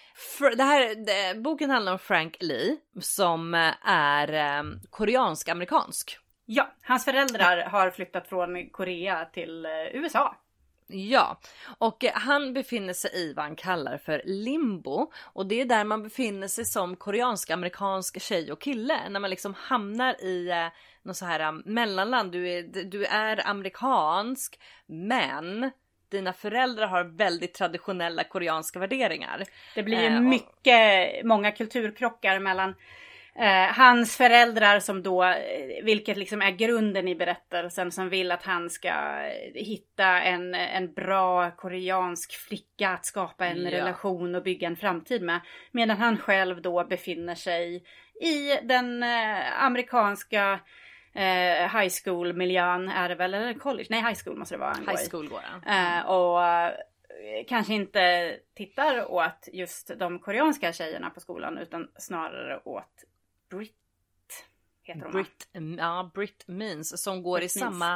boken handlar om Frank Lee som är koreansk-amerikansk. Ja, hans föräldrar har flyttat från Korea till USA. Ja, och han befinner sig i vad han kallar för limbo. Och det är där man befinner sig som koreansk-amerikansk tjej och kille. När man liksom hamnar i någon så här mellanland. Du är amerikansk, men dina föräldrar har väldigt traditionella koreanska värderingar. Det blir ju många kulturkrockar mellan hans föräldrar som då, vilket liksom är grunden i berättelsen, som vill att han ska hitta en bra koreansk flicka att skapa en relation och bygga en framtid med. Medan han själv då befinner sig i den amerikanska high school miljön, är det väl, eller college? Nej, high school måste det vara. High school går och kanske inte tittar åt just de koreanska tjejerna på skolan, utan snarare åt Brit heter hon. Brit Means, som går i samma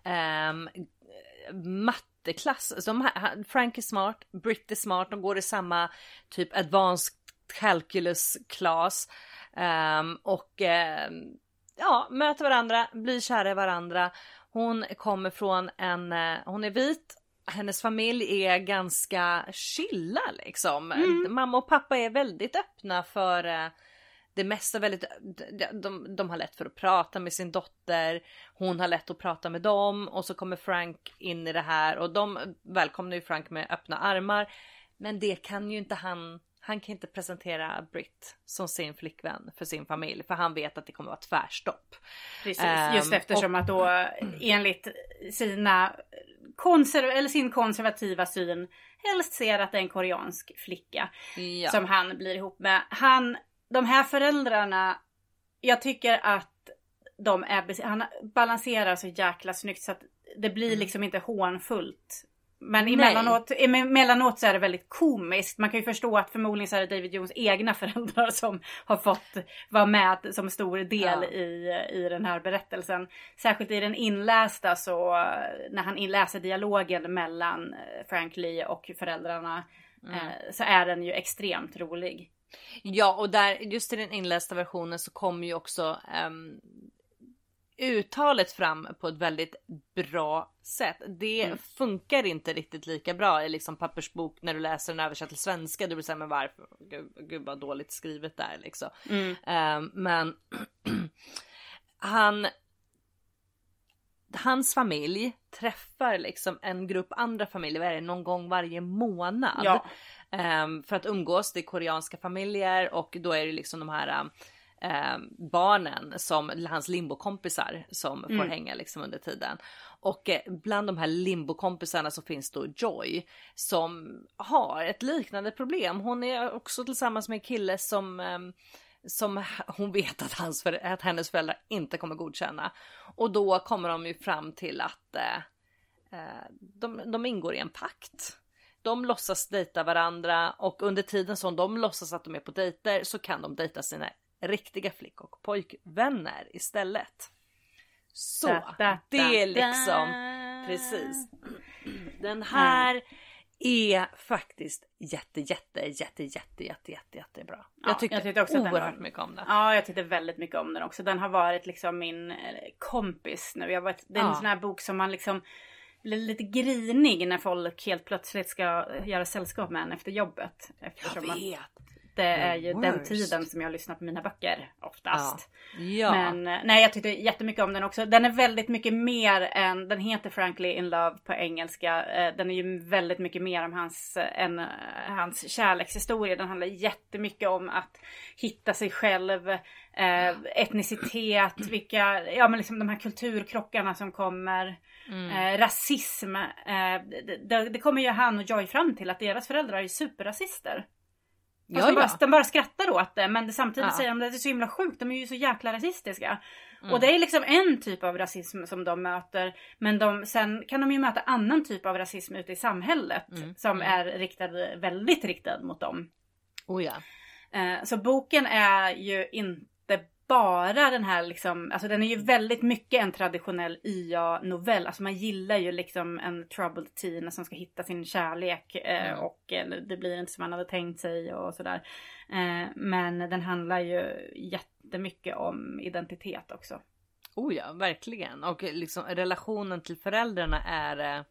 matteklass som Frank är smart, Brit är smart, de går i samma typ advanced calculus class möter varandra, blir kära i varandra. Hon kommer från hon är vit. Hennes familj är ganska chilla liksom. Mamma och pappa är väldigt öppna för det mesta. De har lätt för att prata med sin dotter. Hon har lätt att prata med dem. Och så kommer Frank in i det här. Och de välkomnar ju Frank med öppna armar. Men det kan ju inte han kan inte presentera Brit som sin flickvän för sin familj. För han vet att det kommer att vara tvärstopp. Precis, just eftersom att då enligt sin konservativa syn helst ser att det är en koreansk flicka som han blir ihop med. De här föräldrarna, jag tycker att han balanserar så jäkla snyggt så att det blir liksom inte hånfullt. Men emellanåt så är det väldigt komiskt. Man kan ju förstå att förmodligen så är det David Jones egna föräldrar som har fått vara med som stor del i den här berättelsen. Särskilt i den inlästa, så när han inläser dialogen mellan Frank Lee och föräldrarna så är den ju extremt rolig. Ja, och där just i den inlästa versionen så kommer ju också uttalet fram på ett väldigt bra sätt. Det funkar inte riktigt lika bra i liksom pappersbok när du läser den översatt till svenska. Du blir såhär, men varför? Gud vad dåligt skrivet där liksom. Men hans familj träffar liksom en grupp andra familjer någon gång varje månad. Ja. För att umgås. Det är koreanska familjer och då är det liksom de här barnen som hans limbokompisar som får hänga liksom under tiden. Och bland de här limbokompisarna så finns då Joy som har ett liknande problem. Hon är också tillsammans med en kille som hon vet att hennes föräldrar inte kommer godkänna. Och då kommer de ju fram till att de ingår i en pakt. De låtsas dejta varandra och under tiden som de låtsas att de är på dejter så kan de dejta sina riktiga flick- och pojkvänner istället. Så det är liksom precis. Den här är faktiskt jättebra. Jag tyckte också oerhört mycket om den. Ja, jag tyckte väldigt mycket om den också. Den har varit liksom min kompis nu. Det är en sån här bok som man liksom blir lite grinig när folk helt plötsligt ska göra sällskap med en efter jobbet. Jag vet. det är ju den tiden som jag lyssnar på mina böcker oftast. Ja. Men nej, jag tyckte jättemycket om den också. Den är väldigt mycket mer än, den heter Frankly in Love på engelska. Den är ju väldigt mycket mer om hans kärlekshistoria. Den handlar jättemycket om att hitta sig själv, etnicitet, men liksom de här kulturkrockarna som kommer, rasism. Det kommer ju han och Joy fram till att deras föräldrar är superrasister. De bara skrattar åt det, men samtidigt säger de att det är så himla sjukt. De är ju så jäkla rasistiska. Och det är liksom en typ av rasism som de möter. Men sen kan de ju möta annan typ av rasism ute i samhället som är väldigt riktad mot dem. Så boken är ju inte bara den här liksom, alltså den är ju väldigt mycket en traditionell YA-novell. Alltså man gillar ju liksom en troubled teen som ska hitta sin kärlek och det blir inte som man hade tänkt sig och sådär. Men den handlar ju jättemycket om identitet också. Oh ja, verkligen. Och liksom relationen till föräldrarna är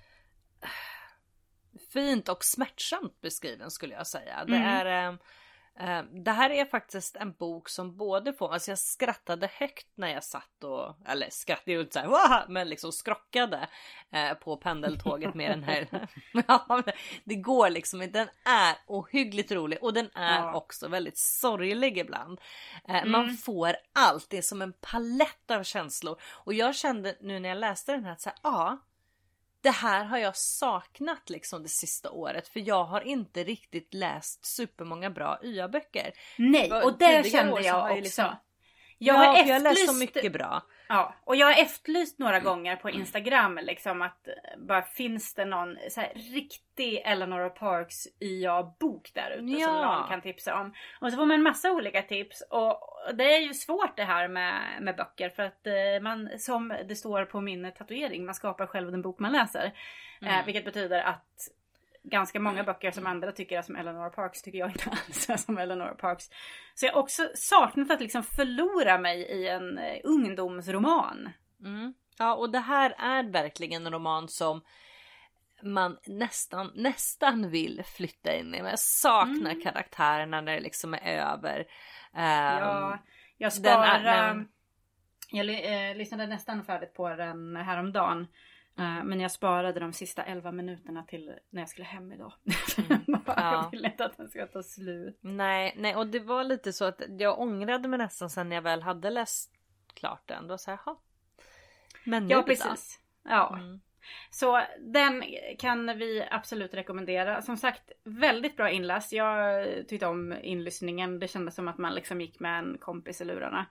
fint och smärtsamt beskriven, skulle jag säga. Det här är faktiskt en bok som både får, alltså jag skrattade högt när jag satt skrattade ut såhär, men liksom skrockade på pendeltåget med den här. Det går liksom, den är ohyggligt rolig och den är också väldigt sorglig ibland. Man får allt, det är som en palett av känslor. Och jag kände nu när jag läste den här att det här har jag saknat liksom det sista året. För jag har inte riktigt läst supermånga bra YA-böcker. Nej, och det kände jag också. Jag har läst så mycket bra. Ja, och jag har efterlyst några gånger på Instagram liksom att bara finns det någon så här riktig Eleanor Parks YA-bok där ute som någon kan tipsa om. Och så får man en massa olika tips och det är ju svårt det här med böcker för att man, som det står på min tatuering, man skapar själv den bok man läser. Vilket betyder att ganska många böcker som andra tycker är som Eleanor Parks tycker jag inte alls är som Eleanor Parks. Så jag har också saknat att liksom förlora mig i en ungdomsroman. Ja, och det här är verkligen en roman som man nästan vill flytta in i. Men jag saknar karaktärerna när det liksom är över. Jag sparar... Jag lyssnade nästan färdigt på den häromdagen. Men jag sparade de sista 11 minuterna till när jag skulle hem idag. Jag ville inte att den ska ta slut. Nej, och det var lite så att jag ångrade mig nästan sen jag väl hade läst klart den. Då sa jag, men nu precis. Ja. Så den kan vi absolut rekommendera. Som sagt, väldigt bra inläst. Jag tyckte om inlyssningen. Det kändes som att man liksom gick med en kompis i lurarna.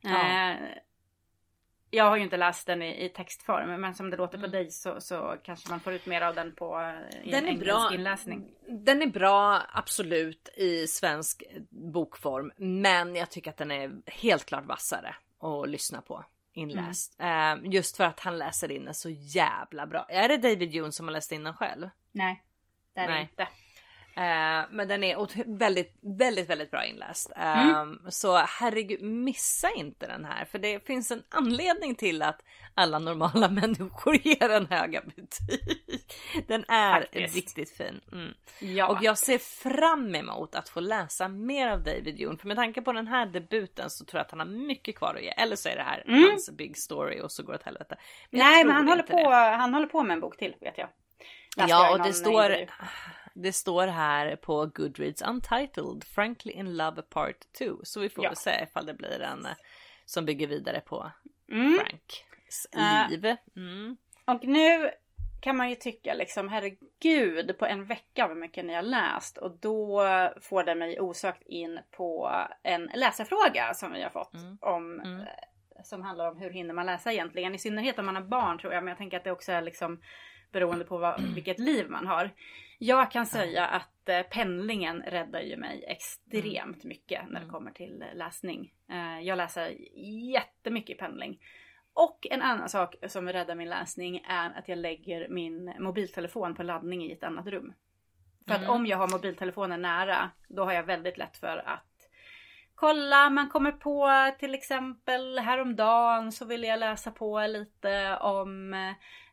Jag har ju inte läst den i textform, men som det låter på dig så kanske man får ut mer av den på en engelsk inläsning. Den är bra, absolut, i svensk bokform, men jag tycker att den är helt klart vassare att lyssna på inläst. Just för att han läser in den så jävla bra. Är det David Yoon som har läst in den själv? Nej, det är det inte. Men den är väldigt, väldigt, väldigt bra inläst. Så herregud, missa inte den här. För det finns en anledning till att alla normala människor ger en höga betyg. Den är riktigt fin. Ja. Och jag ser fram emot att få läsa mer av David Yoon. För med tanke på den här debuten så tror jag att han har mycket kvar att ge. Eller så är det här hans big story och så går det åt helvete. Men han håller på med en bok till, vet jag. Ja, och det står här på Goodreads Untitled, Frankly in Love Part 2. Så vi får se ifall det blir en som bygger vidare på Franks liv. Och nu kan man ju tycka liksom, herregud, på en vecka vad mycket ni har läst. Och då får det mig osökt in på en läsarfråga som vi har fått om... Som handlar om hur hinner man läsa egentligen. I synnerhet om man har barn, tror jag. Men jag tänker att det också är liksom beroende på vilket liv man har. Jag kan säga att pendlingen räddar ju mig extremt mycket när det kommer till läsning. Jag läser jättemycket i pendling. Och en annan sak som räddar min läsning är att jag lägger min mobiltelefon på laddning i ett annat rum. För att om jag har mobiltelefonen nära, då har jag väldigt lätt för att kolla. Man kommer på till exempel häromdagen så ville jag läsa på lite om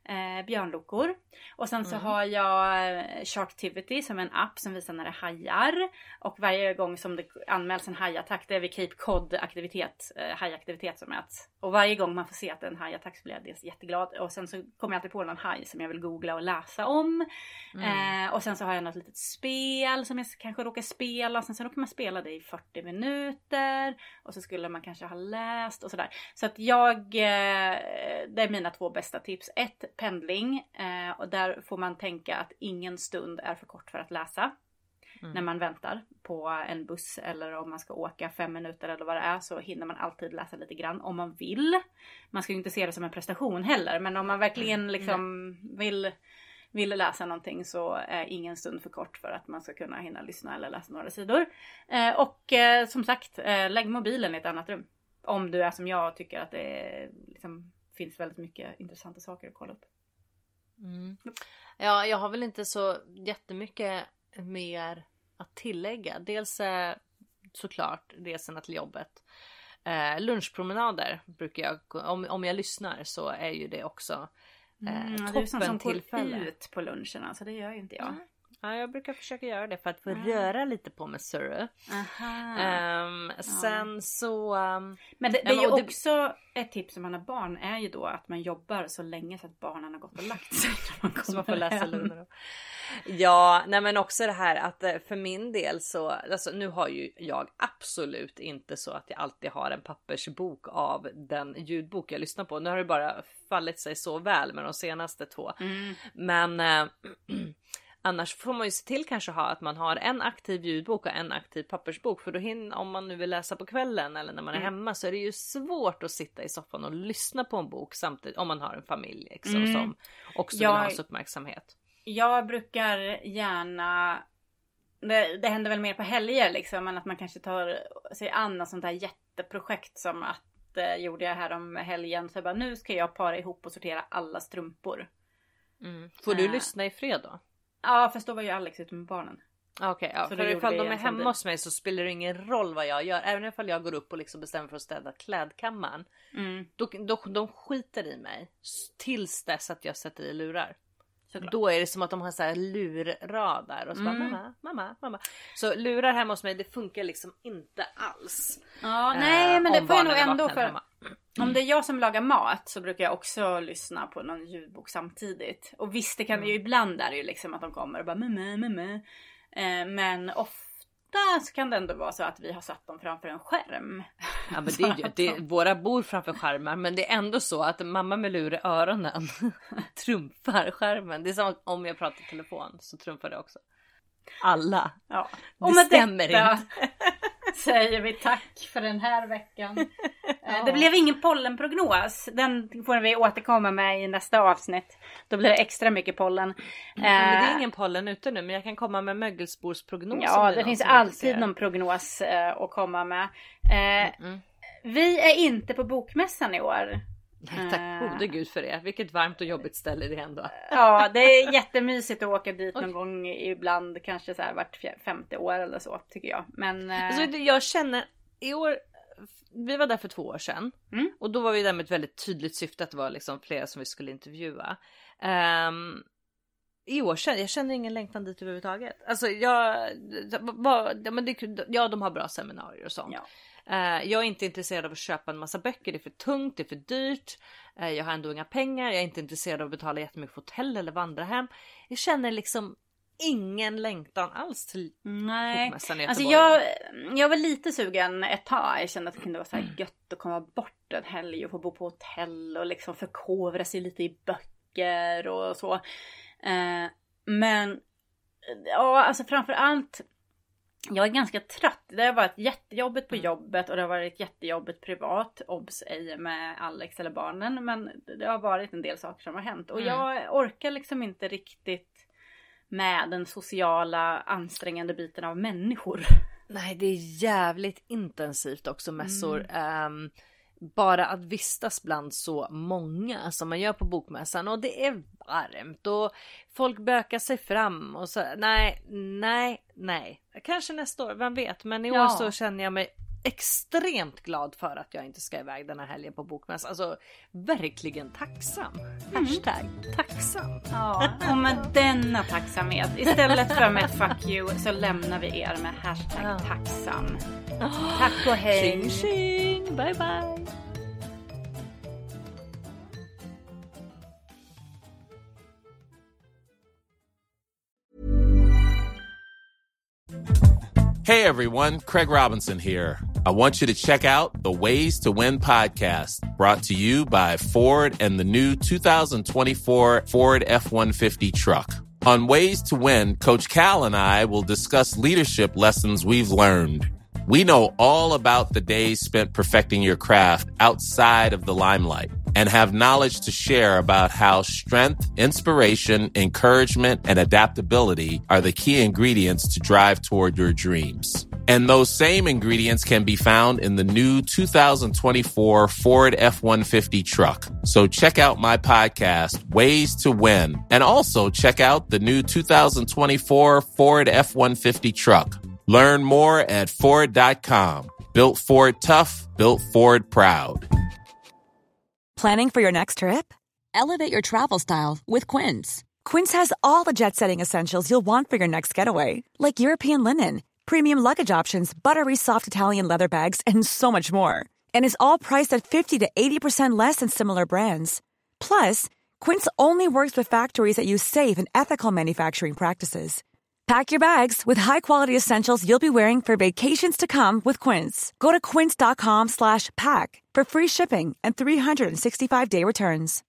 björnlokor. Och sen så har jag Sharktivity som är en app som visar när det hajar. Och varje gång som det anmäls en hajattack, det är vid Cape Cod hajaktivitet som mäts. Och varje gång man får se att det är en hajattack så blir jag dels jätteglad. Och sen så kommer jag alltid på någon haj som jag vill googla och läsa om. Och sen så har jag något litet spel som jag kanske råkar spela. Sen så råkar man spela det i 40 minuter. Och så skulle man kanske ha läst och sådär. Så att det är mina 2 bästa tips. 1, pendling. Och där får man tänka att ingen stund är för kort för att läsa. När man väntar på en buss eller om man ska åka 5 minuter eller vad det är, så hinner man alltid läsa lite grann om man vill. Man ska ju inte se det som en prestation heller, men om man verkligen liksom vill läsa någonting så är ingen stund för kort för att man ska kunna hinna lyssna eller läsa några sidor. Och som sagt, lägg mobilen i ett annat rum. Om du är som jag och tycker att det liksom finns väldigt mycket intressanta saker att kolla upp. Ja, jag har väl inte så jättemycket mer att tillägga. Dels såklart resorna till jobbet. Lunchpromenader brukar jag, om jag lyssnar så är ju det också toppen tillfälle. Går ut på luncherna, så det gör ju inte jag. Ja, jag brukar försöka göra det för att få röra lite på mig, sir. Sen så... Men det är ju också ett tips om man har barn, är ju då att man jobbar så länge så att barnen har gått och lagt sig. Så man får läsa lugn. Ja, nej men också det här att för min del så, alltså nu har ju jag absolut inte så att jag alltid har en pappersbok av den ljudbok jag lyssnar på. Nu har det bara fallit sig så väl med de senaste 2. Men... annars får man ju se till kanske att man har en aktiv ljudbok och en aktiv pappersbok. För då om man nu vill läsa på kvällen eller när man är hemma, så är det ju svårt att sitta i soffan och lyssna på en bok samtidigt. Om man har en familj liksom, som också vill ha hans uppmärksamhet. Jag brukar gärna... Det händer väl mer på helger liksom. Men att man kanske tar sig an något sånt där jätteprojekt som att gjorde jag här om helgen. Så jag bara, nu ska jag para ihop och sortera alla strumpor. Får du lyssna i fred då? Ja, fast då var ju Alex ute med barnen. Okej, ja, för ifall de är hemma hos mig så spelar det ingen roll vad jag gör. Även ifall jag går upp och liksom bestämmer för att städa klädkammaren. De skiter i mig tills dess att jag sätter i lurar. Såklart. Då är det som att de har så här lurradar och så bara mamma. Så lurar hemma hos mig, det funkar liksom inte alls. Ja, nej, men det får jag nog ändå för... Om det är jag som lagar mat så brukar jag också lyssna på någon ljudbok samtidigt. Och visst, det kan ju ibland är det ju liksom att de kommer och bara mamma. Men ofta så kan det ändå vara så att vi har satt dem framför en skärm. Ja, men våra bor framför skärmar, men det är ändå så att mamma med lur i öronen trumfar skärmen. Det är som om jag pratar i telefon så trumfar det också. Alla. Ja. Och det stämmer inte. Säger vi tack för den här veckan. Det blev ingen pollenprognos. Den får vi återkomma med i nästa avsnitt. Då blir det extra mycket pollen. Men det är ingen pollen ute nu. Men jag kan komma med mögelsporsprognos. Ja, det finns alltid någon prognos att komma med. Vi är inte på bokmässan i år. Nej, tack gode gud för det. Vilket varmt och jobbigt ställe det är ändå. Ja, det är jättemysigt att åka dit någon gång ibland. Kanske så här vart 50 år eller så, tycker jag. Men alltså, jag känner i år... Vi var där för 2 år sedan. Och då var vi där med ett väldigt tydligt syfte. Att det var liksom flera som vi skulle intervjua. I år jag känner ingen längtan dit överhuvudtaget. Alltså de har bra seminarier och sånt. Ja. Jag är inte intresserad av att köpa en massa böcker. Det är för tungt, det är för dyrt. Jag har ändå inga pengar. Jag är inte intresserad av att betala jättemycket för hotell eller vandrarhem. Jag känner liksom ingen längtan alls till bokmässan i Göteborg. Alltså jag var lite sugen ett tag. Jag kände att det kunde vara så här gött att komma bort en helg och få bo på hotell och liksom förkovra sig lite i böcker och så. Men ja, alltså framförallt jag är ganska trött. Det har varit jättejobbigt på jobbet och det har varit jättejobbigt privat. Obs ej med Alex eller barnen. Men det har varit en del saker som har hänt. Och jag orkar liksom inte riktigt med den sociala ansträngande biten av människor. Nej, det är jävligt intensivt också mässor. Bara att vistas bland så många som man gör på bokmässan. Och det är varmt och folk bökar sig fram. Och så, nej. Kanske nästa år, vem vet. Men i år så känner jag mig extremt glad för att jag inte ska iväg den här helgen på bokmässan. Alltså verkligen tacksam. Hashtag tacksam. Ja, och med denna tacksamhet, istället för med fuck you, så lämnar vi er med hashtag tacksam. Tack och hej. Tjing tjing, bye bye. Hey everyone, Craig Robinson here. I want you to check out the Ways to Win podcast, brought to you by Ford and the new 2024 Ford F-150 truck. On Ways to Win, Coach Cal and I will discuss leadership lessons we've learned. We know all about the days spent perfecting your craft outside of the limelight and have knowledge to share about how strength, inspiration, encouragement, and adaptability are the key ingredients to drive toward your dreams. And those same ingredients can be found in the new 2024 Ford F-150 truck. So check out my podcast, Ways to Win, and also check out the new 2024 Ford F-150 truck. Learn more at Ford.com. Built Ford tough, built Ford proud. Planning for your next trip? Elevate your travel style with Quince. Quince has all the jet-setting essentials you'll want for your next getaway, like European linen, premium luggage options, buttery soft Italian leather bags, and so much more. And is all priced at 50 to 80% less than similar brands. Plus, Quince only works with factories that use safe and ethical manufacturing practices. Pack your bags with high-quality essentials you'll be wearing for vacations to come with Quince. Go to quince.com/pack for free shipping and 365-day returns.